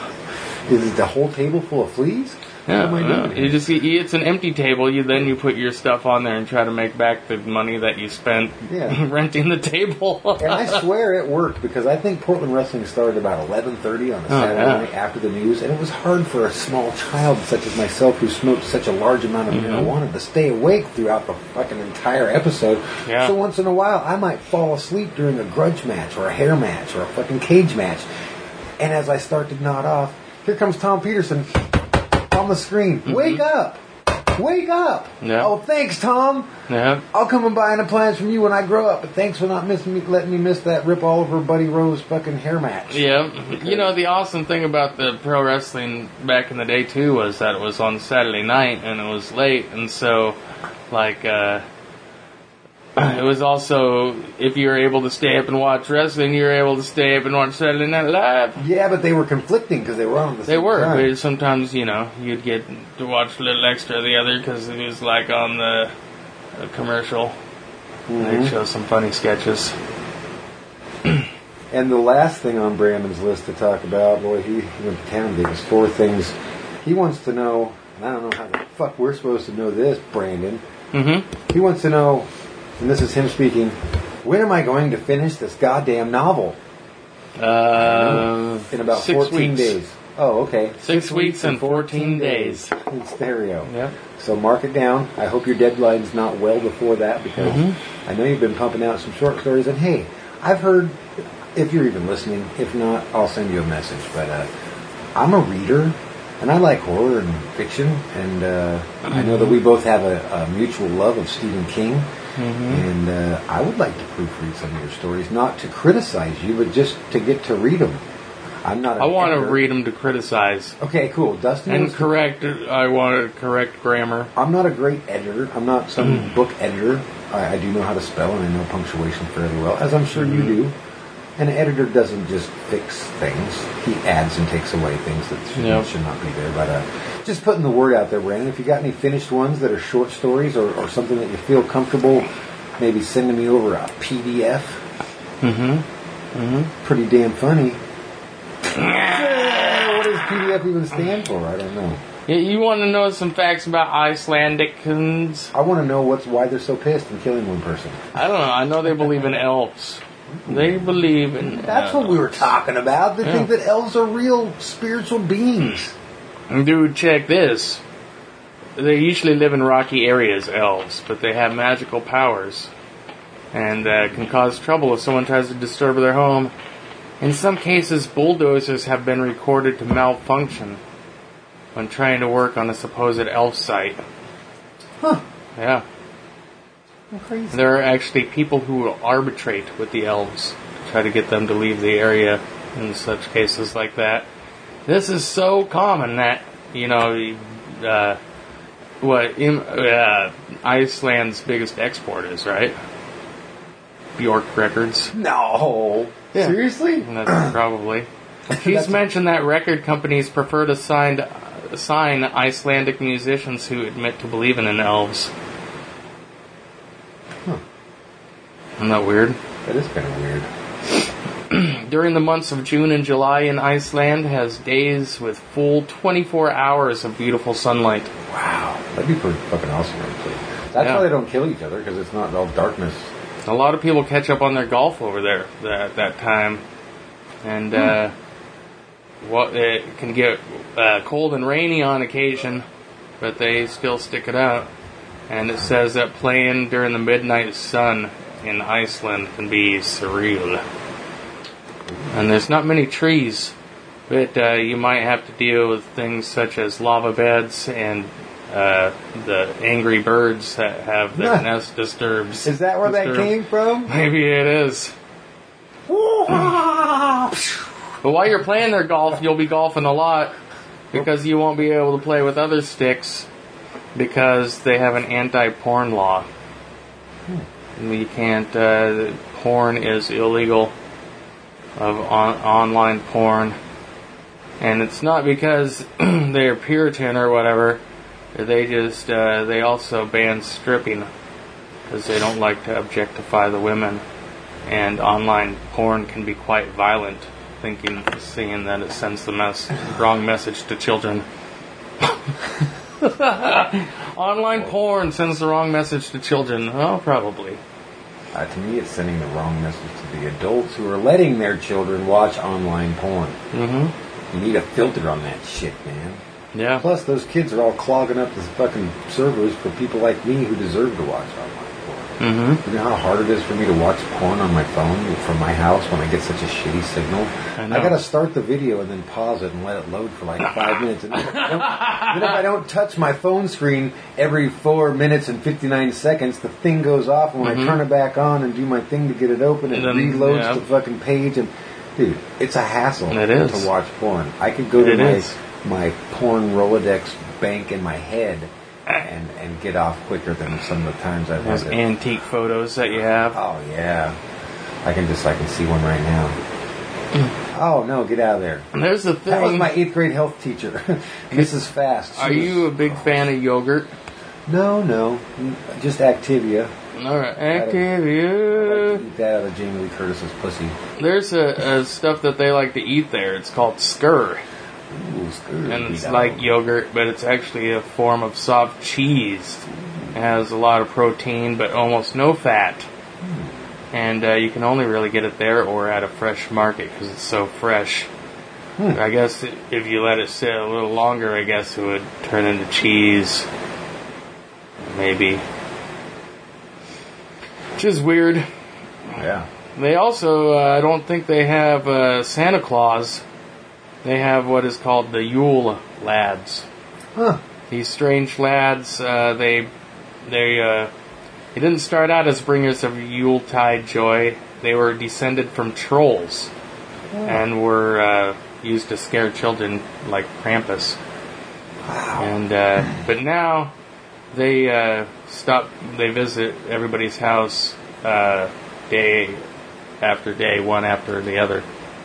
Is it the whole table full of fleas? Yeah, no. You just it's an empty table. You then you put your stuff on there and try to make back the money that you spent yeah. renting the table. And I swear it worked because I think Portland Wrestling started about eleven thirty on a Saturday oh, yeah. night after the news, and it was hard for a small child such as myself who smoked such a large amount of mm-hmm. marijuana to stay awake throughout the fucking entire episode. Yeah. So once in a while, I might fall asleep during a grudge match or a hair match or a fucking cage match, and as I start to nod off, here comes Tom Peterson. On the screen. Mm-hmm. Wake up! Wake up! Yeah. Oh, thanks, Tom. Yeah. I'll come and buy an appliance from you when I grow up, but thanks for not missing me, letting me miss that Rip Oliver Buddy Rose fucking hair match. Yeah. You know, the awesome thing about the pro wrestling back in the day, too, was that it was on Saturday night and it was late, and so, like, uh, it was also, if you were able to stay up and watch wrestling, you were able to stay up and watch Saturday Night Live. Yeah, but they were conflicting because they were on the They same were, time. but sometimes, you know, you'd get to watch a little extra of the other because it was like on the, the commercial. Mm-hmm. They'd show some funny sketches. And the last thing on Brandon's list to talk about, boy, he, he went to town, gave us four things. He wants to know, and I don't know how the fuck we're supposed to know this, Brandon. Mm-hmm. He wants to know, and this is him speaking, when am I going to finish this goddamn novel? Uh, in about six fourteen weeks. days. Oh, okay. Six, six weeks and fourteen days. In stereo. Yeah. So mark it down. I hope your deadline's not well before that because mm-hmm. I know you've been pumping out some short stories. And hey, I've heard, if you're even listening, if not, I'll send you a message. But uh, I'm a reader. And I like horror and fiction, and uh, mm-hmm. I know that we both have a, a mutual love of Stephen King, mm-hmm. and uh, I would like to proofread some of your stories, not to criticize you, but just to get to read them. I'm not. I want to read them to criticize. Okay, cool. Dustin and correct. I want to correct grammar. I'm not a great editor. I'm not some mm. book editor. I, I do know how to spell, and I know punctuation fairly well, as I'm sure mm-hmm. you do. An editor doesn't just fix things. He adds and takes away things that should, yep. should not be there. But uh, just putting the word out there, Brandon. If you got any finished ones that are short stories or, or something that you feel comfortable maybe sending me over a P D F. Mm-hmm. Mm-hmm. Pretty damn funny. What does P D F even stand for? I don't know. You want to know some facts about Icelandicans? I want to know what's why they're so pissed and killing one person. I don't know. I know they believe in elves. They believe in... That's uh, what we were talking about. They yeah. think that elves are real spiritual beings. Dude, check this. They usually live in rocky areas, elves, but they have magical powers. And uh, can cause trouble if someone tries to disturb their home. In some cases, bulldozers have been recorded to malfunction when trying to work on a supposed elf site. Huh. Yeah. Crazy. There are actually people who will arbitrate with the elves to try to get them to leave the area in such cases like that. This is so common that, you know, uh, what in, uh, Iceland's biggest export is, right? Bjork Records. No. Yeah. Seriously? That's probably. He's mentioned that record companies prefer to sign, uh, sign Icelandic musicians who admit to believing in elves. Huh. Isn't that weird? That is kind of weird. During the months of June and July in Iceland has days with full twenty-four hours of beautiful sunlight. Wow. That'd be pretty fucking awesome, actually. That's Yeah. why they don't kill each other, because it's not all darkness. A lot of people catch up on their golf over there that that time, and uh, what it can get uh, cold and rainy on occasion, but they still stick it out. And it says that playing during the midnight sun in Iceland can be surreal. And there's not many trees, but uh, you might have to deal with things such as lava beds and uh, the angry birds that have their Huh. nest disturbed. Is that where that disturbed. came from? Maybe it is. But while you're playing their golf, you'll be golfing a lot because you won't be able to play with other sticks because they have an anti-porn law. Hmm. You can't. Uh, porn is illegal. Of on, online porn, and it's not because they're Puritan or whatever. They just uh, they also ban stripping because they don't like to objectify the women. And online porn can be quite violent, thinking, seeing that it sends the mess, wrong message to children. Online porn sends the wrong message to children. Oh, probably. Uh, to me, it's sending the wrong message to the adults who are letting their children watch online porn. Mm-hmm. You need a filter on that shit, man. Yeah. Plus, those kids are all clogging up the fucking servers for people like me who deserve to watch online porn. Mm-hmm. You know how hard it is for me to watch porn on my phone from my house when I get such a shitty signal? I know. I gotta start the video and then pause it and let it load for like five minutes. And then if, I don't, then if I don't touch my phone screen every four minutes and fifty-nine seconds, the thing goes off. And when Mhm. I turn it back on and do my thing to get it open, it And then, reloads yeah. the fucking page. And dude, it's a hassle It is. to watch porn. I could go to It my is. my porn Rolodex bank in my head and and get off quicker than some of the times I've had Those to. antique photos that you have. Oh yeah, I can just I can see one right now. Oh no, get out of there! And there's the That was thing. my eighth grade health teacher, Missus Fast. She Are was- you a big fan of yogurt? No, no, just Activia. All right, I like Activia. to eat that out of Jamie Lee Curtis's pussy. There's a, a stuff that they like to eat there. It's called skyr, Ooh, screw and it, it's dog. like yogurt, but it's actually a form of soft cheese. It has a lot of protein, but almost no fat. And uh, you can only really get it there or at a fresh market because it's so fresh. Hmm. I guess if you let it sit a little longer, I guess it would turn into cheese. Maybe. Which is weird. Yeah. They also, uh, I don't think they have uh, Santa Claus. They have what is called the Yule Lads. Huh. These strange lads, uh, they, they, uh, they didn't start out as bringers of Yuletide joy. They were descended from trolls and were uh, used to scare children like Krampus. Wow. And uh, but now they uh, stop. They visit everybody's house uh, day after day, one after the other.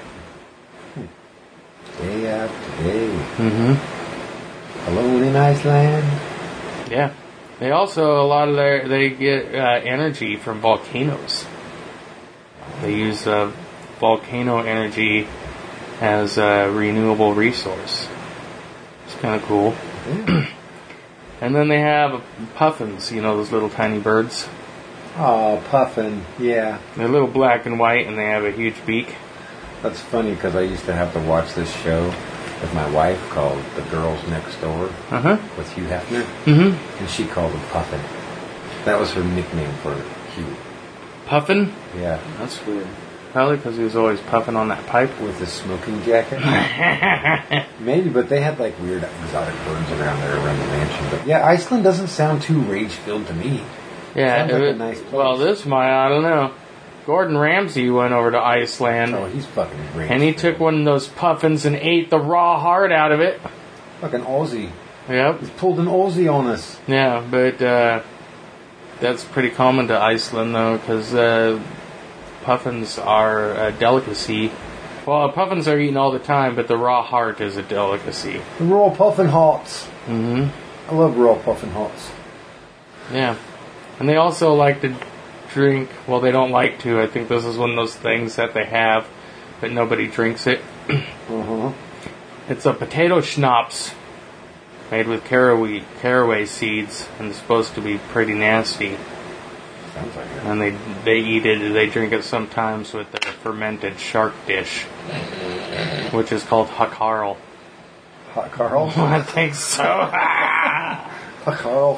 Day after day. Mm-hmm. Alone in Iceland. Yeah. They also a lot of their they get uh, energy from volcanoes. They use uh, volcano energy as a renewable resource. It's kind of cool. Yeah. And then they have puffins, you know, those little tiny birds. Oh, puffin. Yeah. They're little black and white, and they have a huge beak. That's funny because I used to have to watch this show with my wife called The Girls Next Door Uh huh. with Hugh Hefner, Mm-hmm. and she called him Puffin. That was her nickname for Hugh. Puffin? Yeah. That's weird. Probably because he was always puffing on that pipe. With his smoking jacket? Maybe, but they had like weird exotic birds around there around the mansion. But yeah, Iceland doesn't sound too rage-filled to me. Yeah, Sounds like it- a nice place. well, this might, I don't know. Gordon Ramsay went over to Iceland, Oh, he's fucking rage. and he took one of those puffins and ate the raw heart out of it. Fucking Aussie. Yep. He's pulled an Aussie on us. Yeah, but uh, that's pretty common to Iceland, though, because uh, puffins are a delicacy. Well, puffins are eaten all the time, but the raw heart is a delicacy. The raw puffin hots. hmm I love raw puffin hots. Yeah. And they also like to drink, well, they don't like to. I think this is one of those things that they have, but nobody drinks it. Uh-huh. It's a potato schnapps made with caraway, caraway seeds, and it's supposed to be pretty nasty. Sounds like it. And they they eat it, they drink it sometimes with their fermented shark dish, which is called hakarl. Hot Carl? I think so. Hot Carl.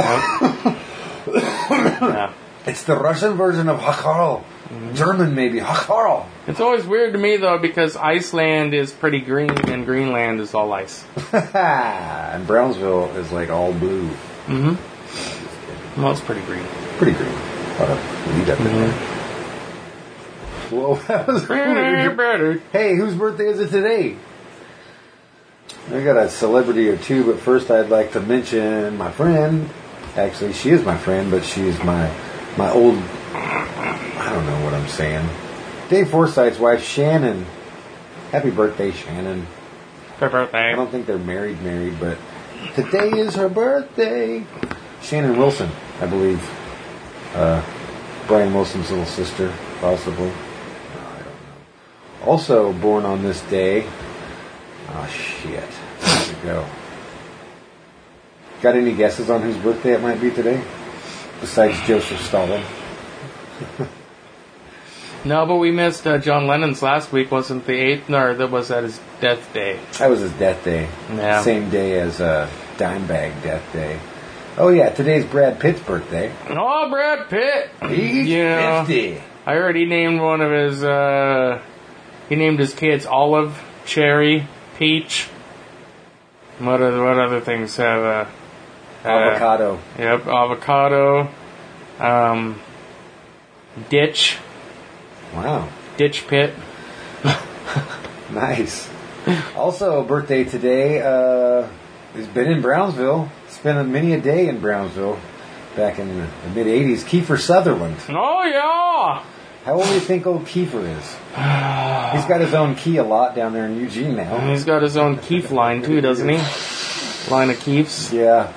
Yeah. It's the Russian version of Hakarl. German, maybe. Hakarl. It's always weird to me, though, because Iceland is pretty green and Greenland is all ice. And Brownsville is like all blue. Mm-hmm. Well, it's pretty green. Pretty green. A lot of lead up in there. Whoa, that was weird. Hey, whose birthday is it today? I got a celebrity or two, but first I'd like to mention my friend. Actually, she is my friend, but she's my my old... I don't know what I'm saying. Dave Forsythe's wife, Shannon. Happy birthday, Shannon. Happy I birthday. don't think they're married, married, but today is her birthday. Shannon Wilson, I believe. Uh, Brian Wilson's little sister, possibly. No, I don't know. Also born on this day. Oh, shit. There we go. Got any guesses on whose birthday it might be today? Besides Joseph Stalin. No, but we missed uh, John Lennon's last week, wasn't the eighth? No, that was at his death day. That was his death day. Yeah. Same day as uh, Dimebag death day. Oh, yeah, today's Brad Pitt's birthday. Oh, Brad Pitt! He's Yeah. fifty. I heard he named one of his, uh, he named his kids Olive, Cherry, Peach. What other, what other things have, uh, uh, Avocado. Yep, avocado, um, Ditch, Wow. Ditch Pit. Nice. Also, birthday today. Uh, he's been in Brownsville. Spent a many a day in Brownsville back in the mid eighties. Kiefer Sutherland. Oh, yeah! How old do you think old Kiefer is? He's got his own Kia lot down there in Eugene now. He's got his own Keef line, too, doesn't he? Line of Keefs. Yeah.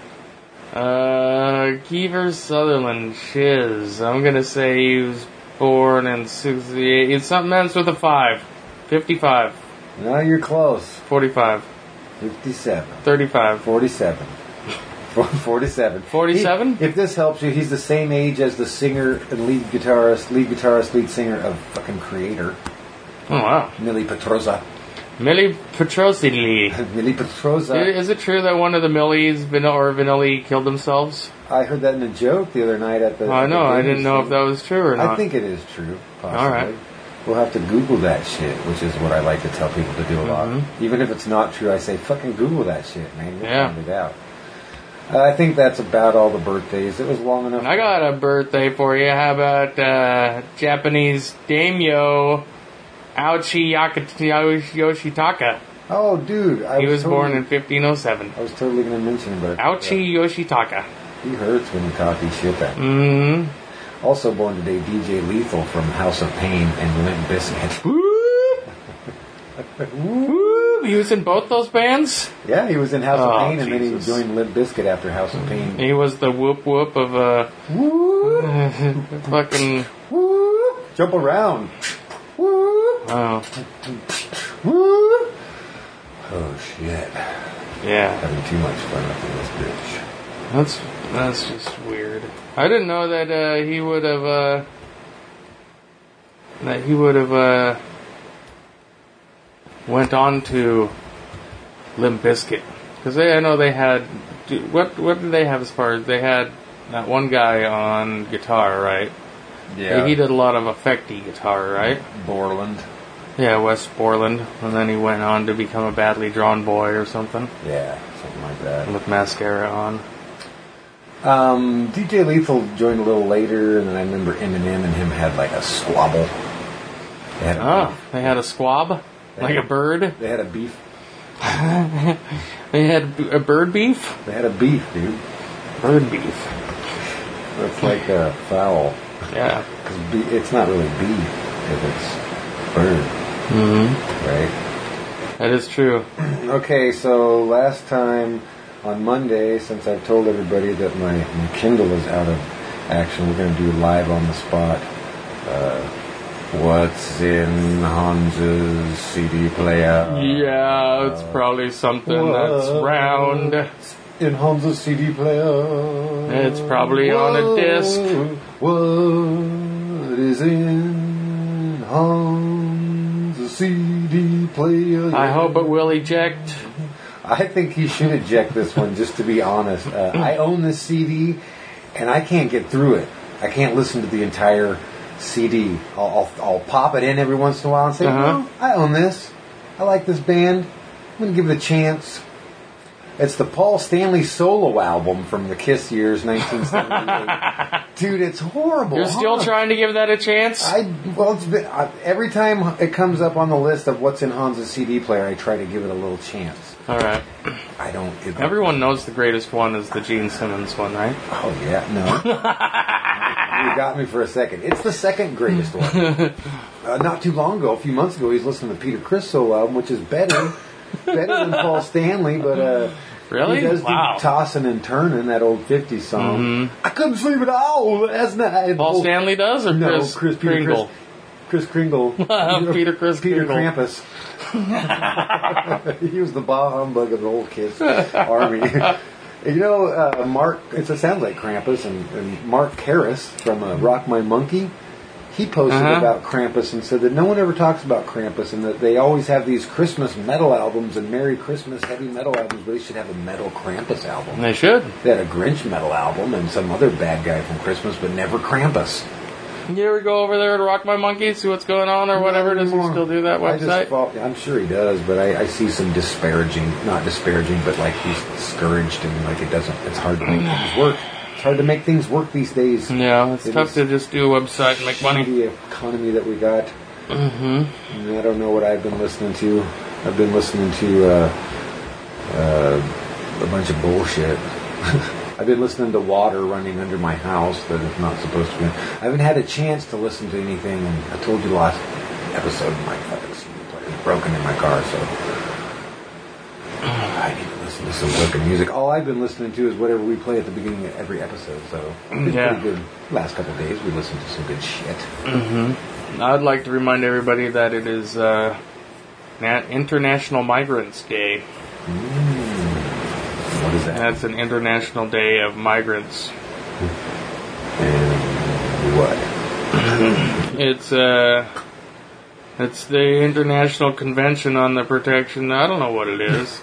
Uh, Kiefer Sutherland, shiz. I'm gonna say he was born in sixty-eight. It's something else with a five. fifty-five. No, you're close. forty-five. fifty-seven. thirty-five. forty-seven. forty-seven. forty-seven? He, if this helps you, he's the same age as the singer and lead guitarist, lead guitarist, lead singer of fucking Creator, Oh, wow. Millie Petroza. Millie Petrosili. Millie Petroza. Is it true that one of the Millies Van- or Vanilli killed themselves? I heard that in a joke the other night at the. I at know. the I Davis didn't know thing. if that was true or not. I think it is true. Possibly. All right. We'll have to Google that shit, which is what I like to tell people to do a lot. Mhm. Even if it's not true, I say fucking Google that shit, man. You'll Yeah. find it out. Uh, I think that's about all the birthdays. It was long enough. I got a birthday for you. How about uh, Japanese daimyo Aochi Yakati- Yoshitaka? Oh, dude, I He was totally, born in fifteen oh seven. I was totally going to mention, but Aochi Yoshitaka. uh, he hurts when you talk his shit at him. Mm-hmm. Also born today, D J Lethal from House of Pain and Limp Bizkit. Woo! He was in both those bands? Yeah, he was in House Oh, of Pain, and then he Jesus. joined Limp Bizkit after House of Pain. He was the whoop whoop of uh, Woo! fucking. Woo! Jump around. Woo! Oh, Woo! Oh shit! yeah. Having too much fun up in this bitch. That's that's just weird. I didn't know that uh, he would have uh, that he would have uh, went on to Limp Bizkit, because I know they had do- what what did they have as far as they had that one guy on guitar, right? Yeah. He did a lot of effecty guitar, right? Borland. Yeah, Wes Borland. And then he went on to become a badly drawn boy or something. Yeah, something like that. With mascara on. Um, D J Lethal joined a little later, and then I remember Eminem and him had like a squabble. They had a Oh, beef. they had a squab? They Like had a bird? They had a beef. They had a bird beef? They had a beef, dude. Bird beef. That's like a fowl. Yeah. Because be- it's not really beef if it's bird, Mm-hmm. right? That is true. Okay, so last time on Monday, since I've told everybody that my, my Kindle is out of action, we're going to do live on the spot. Uh, what's in Hans's C D player? Yeah, it's probably something that's round. In Hans's C D player. It's probably on a disc. What is in Hans's C D player? I hope it will eject. I think he should eject this one, just to be honest. Uh, I own this C D, and I can't get through it. I can't listen to the entire C D. I'll, I'll, I'll pop it in every once in a while and say, Uh-huh. well, I own this. I like this band. I'm going to give it a chance. It's the Paul Stanley solo album from the Kiss years, nineteen seventy-eight. Dude, it's horrible. You're still huh? trying to give that a chance? I well, it's been, I, every time it comes up on the list of what's in Hans's C D player, I try to give it a little chance. All right. I don't. It, Everyone knows the greatest one is the Gene Simmons one, right? Oh yeah, no. You got me for a second. It's the second greatest one. Uh, not too long ago, a few months ago, he was listening to Peter Criss solo album, which is better, better than Paul Stanley, but uh, Really? he does Wow. do Tossin' and Turnin', that old fifties song. Mm-hmm. I couldn't sleep at all last night. Paul Oh, Stanley does, or no, Chris, Chris Peter Kringle? Chris, Chris Kringle. Peter Chris Peter Kringle. Krampus. He was the bah humbug of the old Kiss army. You know, uh, Mark, it sounds like Krampus, and, and Mark Harris from uh, Rock My Monkey, he posted Uh-huh. about Krampus and said that no one ever talks about Krampus, and that they always have these Christmas metal albums and Merry Christmas heavy metal albums, but they should have a metal Krampus album. They should. They had a Grinch metal album and some other bad guy from Christmas, but never Krampus. You ever go over there to Rock My Monkey, see what's going on or whatever? Does he Anymore. still do that I just website? fall- I'm sure he does, but I, I see some disparaging, not disparaging, but like he's discouraged and like it doesn't, it's hard to make things work. It's hard to make things work these days. Yeah, it's It tough is to just do a website and make money. The economy that we got. Mm-hmm. And I don't know what I've been listening to. I've been listening to uh, uh, a bunch of bullshit. I've been listening to water running under my house that is not supposed to be. I haven't had a chance to listen to anything, and I told you last episode my fucking C D player is broken in my car, so I need to listen to some fucking music. All I've been listening to is whatever we play at the beginning of every episode, so it's Yeah. pretty good. Last couple of days we listened to some good shit. Mm-hmm. I'd like to remind everybody that it is uh, Nat- International Migrants Day. What is that? That's an International Day of Migrants. And what? It's uh, it's the International Convention on the Protection. I don't know what it is.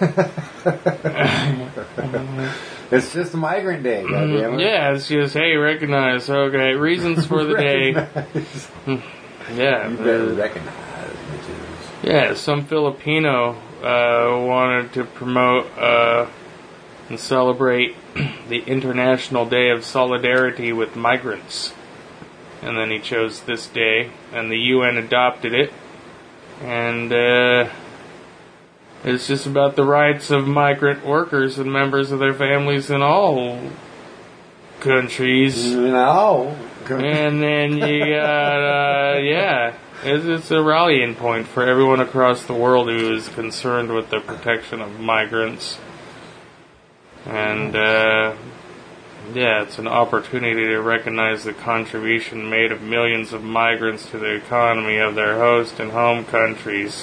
It's just a migrant day, goddammit. Yeah, it's just hey, recognize. Okay, reasons for the day. Yeah, You better uh, recognize bitches. yeah. Some Filipino uh, wanted to promote uh, and celebrate the International Day of Solidarity with Migrants, and then he chose this day, and the U N adopted it, and uh, it's just about the rights of migrant workers and members of their families in all countries. No. And then you got, uh, yeah, it's, it's a rallying point for everyone across the world who is concerned with the protection of migrants. And, uh, yeah, it's an opportunity to recognize the contribution made of millions of migrants to the economy of their host and home countries.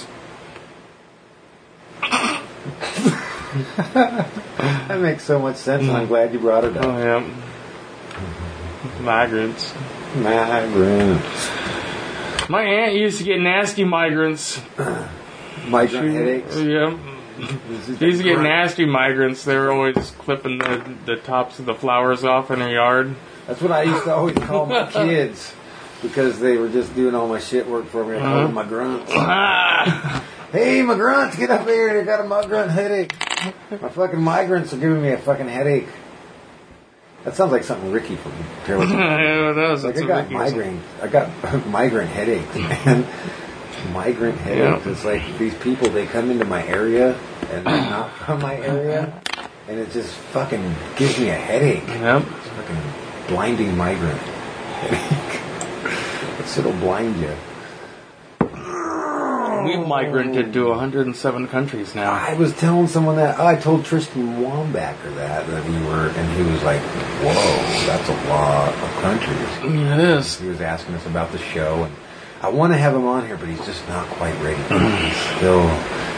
That makes so much sense, and I'm glad you brought it Oh, up. yeah. Migrants. Migrants. My aunt used to get nasty migrants. Migrant headaches. Yeah. She used to get nasty migrants. They were always clipping the, the tops of the flowers off in her yard. That's what I used to always call my kids. because they were just doing all my shit work for me. I called them my grunts. Ah. Hey, my grunts, get up here. I got a my grunt headache. My fucking migrants are giving me a fucking headache. That sounds like something Ricky from Terrell. Yeah, that was, Like I got migraine. I got migrant headaches, man. Migrant headaches. Yeah. It's like these people, they come into my area and they're not from my area, and it just fucking gives me a headache. Yep. It's fucking blinding migrant headache. It's it'll blind you. We've migrated to one hundred seven countries now. I was telling someone that. Oh, I told Tristan Wambacker that that we were, and he was like, "Whoa, that's a lot of countries." Yeah, it is. He was asking us about the show, and I want to have him on here, but he's just not quite ready. He's still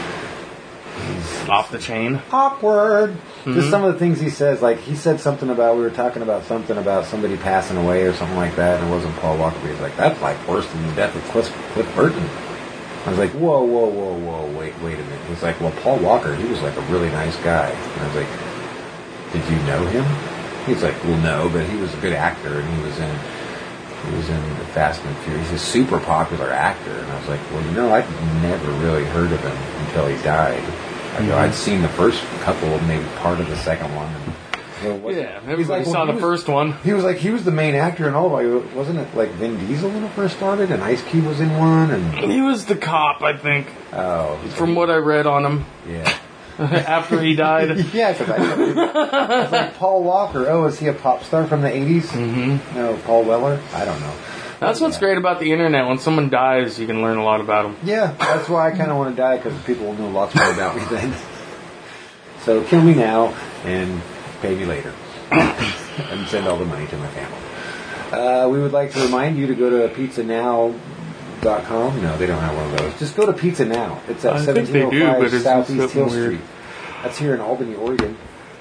he's Off the chain. awkward. Mm-hmm. Just some of the things he says, like he said something about we were talking about something about somebody passing away or something like that, and it wasn't Paul Walker. But he's like, "That's like worse than the death of Cliff, Cliff Burton." I was like, whoa, whoa, whoa, whoa, wait, wait a minute. He's like, well, Paul Walker, he was like a really nice guy. And I was like, did you know him? He's like, well, no, but he was a good actor, and he was in, he was in the Fast and Furious. He's a super popular actor. And I was like, well, you know, I'd never really heard of him until he died. I go, I'd seen the first couple, maybe part of the second one. And, well, what, Yeah, he's everybody like, well, saw he the was- first one. He was like, he was the main actor in all of it. Wasn't it like Vin Diesel when it first started? And Ice Cube was in one? And He was the cop, I think, oh, from what I read on him yeah. after he died. Yeah, because I, I was like, Paul Walker. Oh, is he a pop star from the eighties? Mm-hmm. No, Paul Weller? I don't know. That's what's great about the internet. When someone dies, you can learn a lot about them. Yeah, that's why I kind of want to die, because people will know lots more about me then. So kill me now and pay me later. And send all the money to my family. Uh, we would like to remind you to go to pizza now dot com. No, they don't have one of those. Just go to Pizza Now. It's at I think they seventeen do, oh but five it's Southeast just Hill something weird. Street. That's here in Albany, Oregon.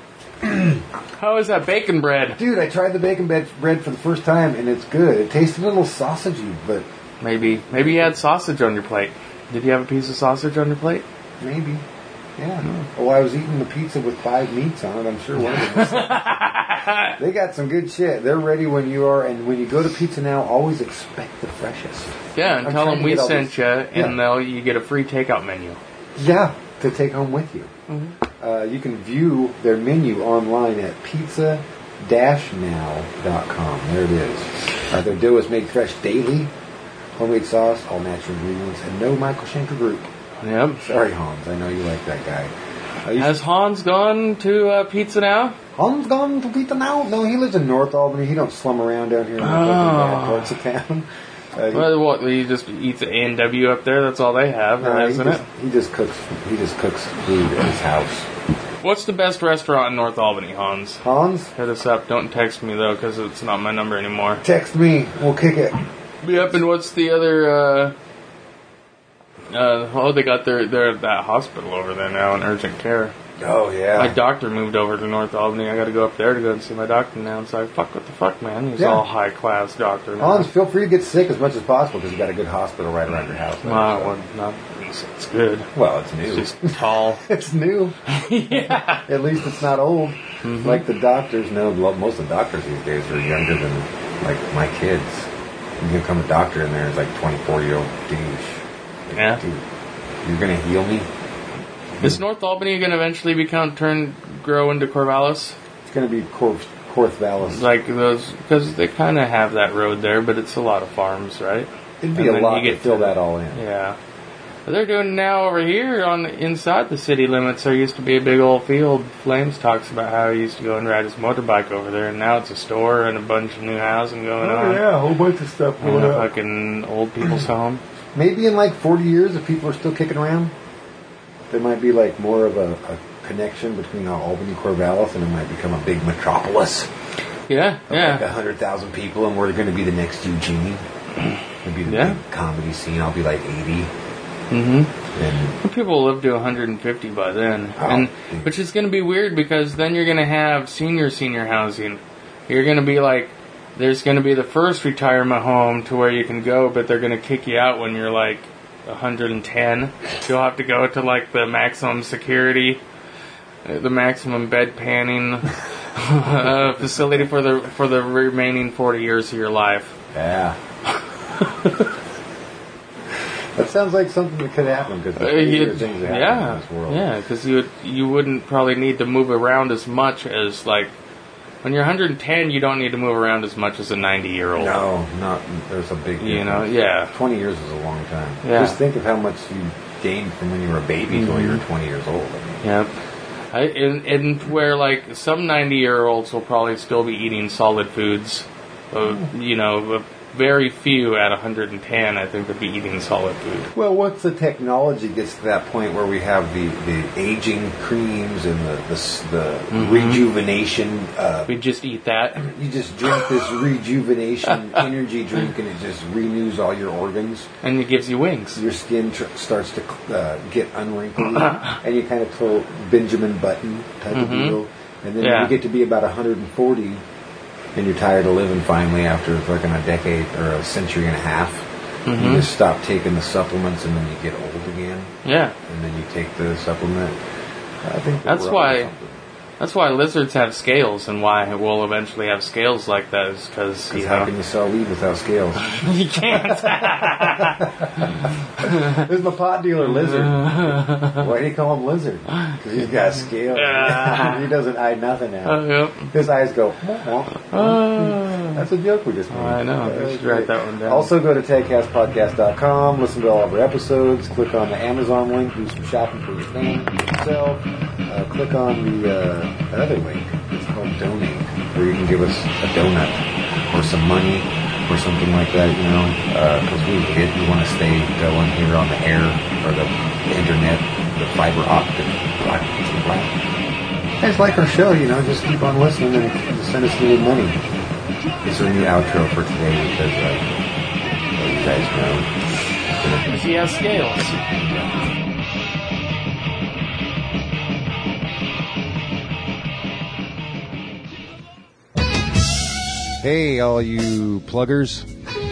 How is that bacon bread? Dude, I tried the bacon bread bread for the first time, and it's good. It tasted a little sausagey, but Maybe, maybe you had sausage on your plate. Did you have a piece of sausage on your plate? maybe. Yeah. Well, I was eating the pizza with five meats on it. I'm sure one of them was. They got some good shit. They're ready when you are, and when you go to Pizza Now, always expect the freshest. Yeah, and I'm tell trying them to we get all sent this- you, and Yeah. they'll you get a free takeout menu. Yeah, to take home with you. Uh, you can view their menu online at pizza dash now dot com. There it is. Uh, their dough is made fresh daily. Homemade sauce, all natural ingredients, and no Michael Schenker group. Yep. Sorry, Hans. I know you like that guy. Uh, you Has Hans gone to uh, Pizza Now? Hans gone to Pizza Now? No, he lives in North Albany. He don't slum around down here in the fucking bad parts of town. Uh, he- Well, what, he just eats at A and W up there? That's all they have, no, he isn't just, it? he just cooks. He just cooks food at his house. What's the best restaurant in North Albany, Hans? Hans, Hit us up. Don't text me, though, because it's not my number anymore. text me. We'll kick it. Yep, and what's the other, uh... Uh, oh, they got their, their that hospital over there now in urgent care. Oh yeah. My doctor moved over to North Albany. I got to go up there to go and see my doctor now. And so I fuck, what the fuck, man? He's Yeah. all high class doctor now. Hans, feel free to get sick as much as possible because you got a good hospital right around your house. there, Well, so- well, not, it's good. Well, it's new. It's just tall. It's new. Yeah. At least it's not old. Mm-hmm. Like the doctors know. lo- Most of the doctors these days are younger than like my kids. You can become a doctor and there's like twenty-four year old douche. Like, Yeah. Dude, you're gonna heal me? Is North Albany going to eventually become turn grow into Corvallis? It's gonna be Cor- Corvallis. Like those, because they kind of have that road there, but it's a lot of farms, right? It'd be and a then lot you to get fill to- that all in. Yeah. But they're doing it now over here on inside the city limits. There used to be a big old field. Flames talks about how he used to go and ride his motorbike over there, and now it's a store and a bunch of new housing going on. Oh, a whole bunch of stuff And a fucking old people's home. Maybe in like forty years, if people are still kicking around, there might be like more of a, a connection between uh, Albany, Corvallis, and it might become a big metropolis. Yeah, Of Like a yeah. hundred thousand people, and we're going to be the next Eugene. It'll be the Yeah. big comedy scene. I'll be like eighty, Mm-hmm. and People will live to one hundred fifty by then, Oh, and dude. which is going to be weird because then you're going to have senior senior housing. You're going to be like, there's going to be the first retirement home to where you can go, but they're going to kick you out when you're like one hundred ten. You'll have to go to like the maximum security, uh, the maximum bed panning uh, facility for the for the remaining forty years of your life. yeah, That sounds like something that could happen because Uh, there's you- things that happen yeah, in this world. yeah, because you would, you wouldn't probably need to move around as much as like when you're one hundred ten. You don't need to move around as much as a ninety year old. No, not. There's a big difference. You know, yeah. twenty years is a long time. Yeah. Just think of how much you gained from when you were a baby Mm-hmm. till you were twenty years old. I mean, Yeah. I, and, and where like some ninety year olds will probably still be eating solid foods, uh, you know, but very few at one hundred ten I think would be eating solid food. well, once the technology gets to that point where we have the, the aging creams and the the, s- the Mm-hmm. rejuvenation, uh, We just eat that. you just drink this rejuvenation energy drink and it just renews all your organs. And it gives you wings. Your skin tr- starts to uh, get unwrinkly, and you kind of pull Benjamin Button type of deal. And then Mm-hmm. Yeah. you get to be about one hundred forty, and you're tired of living finally after fucking a decade or a century and a half. Mm-hmm. You just stop taking the supplements, and then you get old again, Yeah. and then you take the supplement. I think that That's we're onto why- something. That's why lizards have scales, and why we'll eventually have scales like that is because, you 'Cause how know, can you sell weed without scales? you can't. There's my pot dealer, Lizard. Why do you call him Lizard? Because he's got scales. Yeah. He doesn't eye nothing Uh, out. yep. His eyes go, womp, womp. Uh, That's a joke we just made. I know. That We was should write great. that one down. Also, go to tag cast podcast dot com, listen to all of our episodes, click on the Amazon link, do some shopping for your family, for yourself. Uh, click on the uh, other link. It's called Donate, where you can give us a donut or some money or something like that, you know, because we need it. We want to stay going here on the air or the internet, the fiber optic. You guys like our show, you know, just keep on listening and just send us a little money. It's our new outro for today because, uh, well, you guys know. he has scales. Hey, all you pluggers.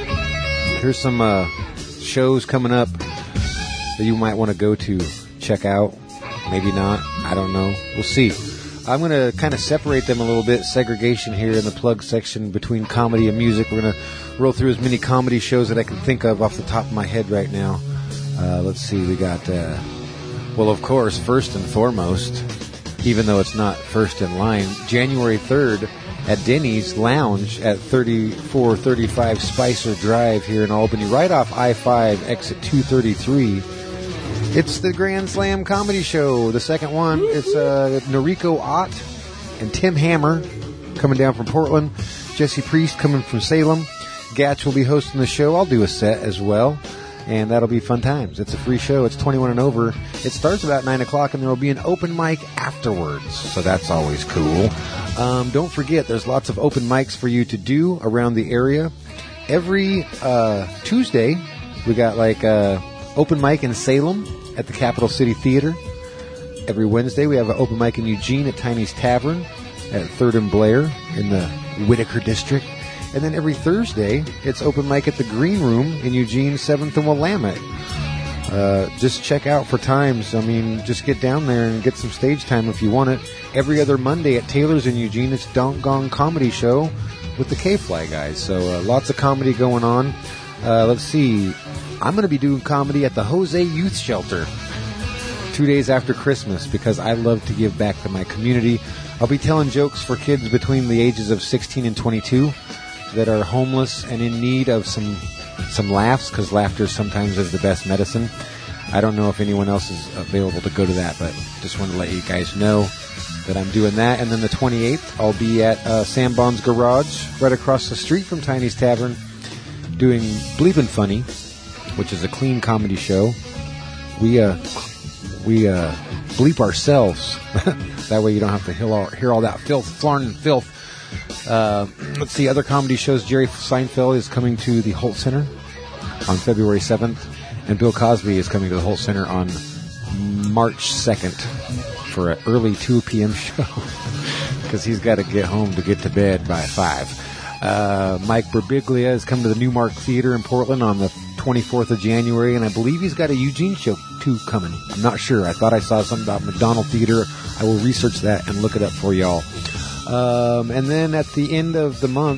Here's some uh, shows coming up that you might want to go to, check out. Maybe not. I don't know. We'll see. I'm going to kind of separate them a little bit, segregation here in the plug section between comedy and music. We're going to roll through as many comedy shows that I can think of off the top of my head right now. Uh, let's see. We got, uh, well, of course, first and foremost, even though it's not first in line, January third, at Denny's Lounge at thirty-four thirty-five Spicer Drive here in Albany, right off I five, exit two thirty-three. It's the Grand Slam Comedy Show, the second one. It's uh, Noriko Ott and Tim Hammer coming down from Portland. Jesse Priest coming from Salem. Gatch will be hosting the show. I'll do a set as well, and that'll be fun times. It's a free show. It's twenty-one and over. It starts about nine o'clock, and there will be an open mic afterwards, so that's always cool. Um, don't forget, there's lots of open mics for you to do around the area. Every uh, Tuesday, we got like uh, open mic in Salem at the Capital City Theater. Every Wednesday, we have an open mic in Eugene at Tiny's Tavern at third and Blair in the Whitaker District. And then every Thursday, it's open mic at the Green Room in Eugene, seventh and Willamette. Uh, just check out for times. I mean, just get down there and get some stage time if you want it. Every other Monday at Taylor's in Eugene, it's Donk Gong Comedy Show with the K-Fly guys. So uh, lots of comedy going on. Uh, let's see. I'm going to be doing comedy at the Jose Youth Shelter two days after Christmas because I love to give back to my community. I'll be telling jokes for kids between the ages of sixteen and twenty-two that are homeless and in need of some some laughs, because laughter sometimes is the best medicine. I don't know if anyone else is available to go to that, but just wanted to let you guys know that I'm doing that. And then the twenty-eighth, I'll be at uh, Sam Bond's Garage, right across the street from Tiny's Tavern, doing Bleepin' Funny, which is a clean comedy show. We uh, we uh, bleep ourselves. That way you don't have to hear all, hear all that filth, flarn and filth. Uh, let's see, other comedy shows. Jerry Seinfeld is coming to the Holt Center on February seventh, and Bill Cosby is coming to the Holt Center on March second for an early two p.m. show because he's got to get home to get to bed by five. Uh, Mike Birbiglia is coming to the Newmark Theater in Portland on the twenty-fourth of January, and I believe he's got a Eugene show too coming. I'm not sure. I thought I saw something about McDonald Theater. I will research that and look it up for y'all. Um, and then at the end of the month,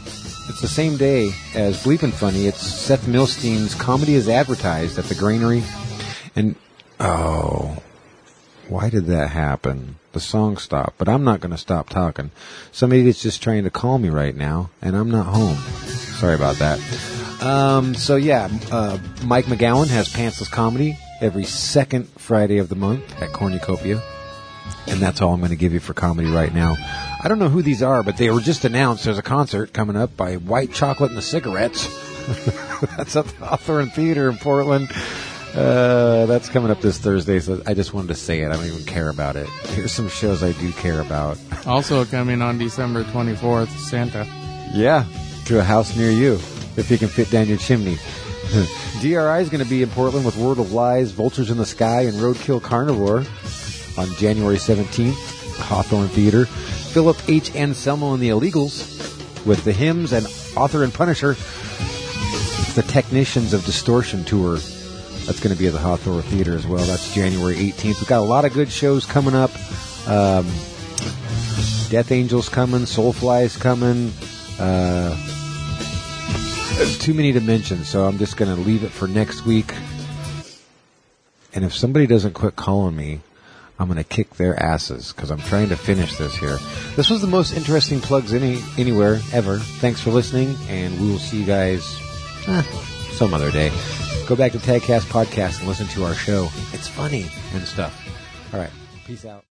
it's the same day as Bleepin' Funny. It's Seth Milstein's Comedy is Advertised at the Granary. And, oh, why did that happen? The song stopped, but I'm not going to stop talking. Somebody that's just trying to call me right now, and I'm not home. Sorry about that. Um, so, yeah, uh, Mike McGowan has Pantsless Comedy every second Friday of the month at Cornucopia. And that's all I'm going to give you for comedy right now. I don't know who these are, but they were just announced. There's a concert coming up by White Chocolate and the Cigarettes. That's at the Hawthorne Theater in Portland. Uh, that's coming up this Thursday, so I just wanted to say it. I don't even care about it. Here's some shows I do care about. Also coming on December twenty-fourth, Santa. Yeah, to a house near you, if you can fit down your chimney. D R I is going to be in Portland with World of Lies, Vultures in the Sky, and Roadkill Carnivore on January seventeenth, Hawthorne Theater. Philip H. Anselmo and the Illegals with The Hymns and Author and Punisher. The Technicians of Distortion Tour. That's going to be at the Hawthorne Theater as well. That's January eighteenth. We've got a lot of good shows coming up. Um, Death Angels coming. Soulfly's coming. Uh, too many to mention, so I'm just going to leave it for next week. And if somebody doesn't quit calling me, I'm going to kick their asses because I'm trying to finish this here. This was the most interesting plugs any anywhere ever. Thanks for listening, and we will see you guys eh, some other day. Go back to Tagcast Podcast and listen to our show. It's funny and stuff. All right. Peace out.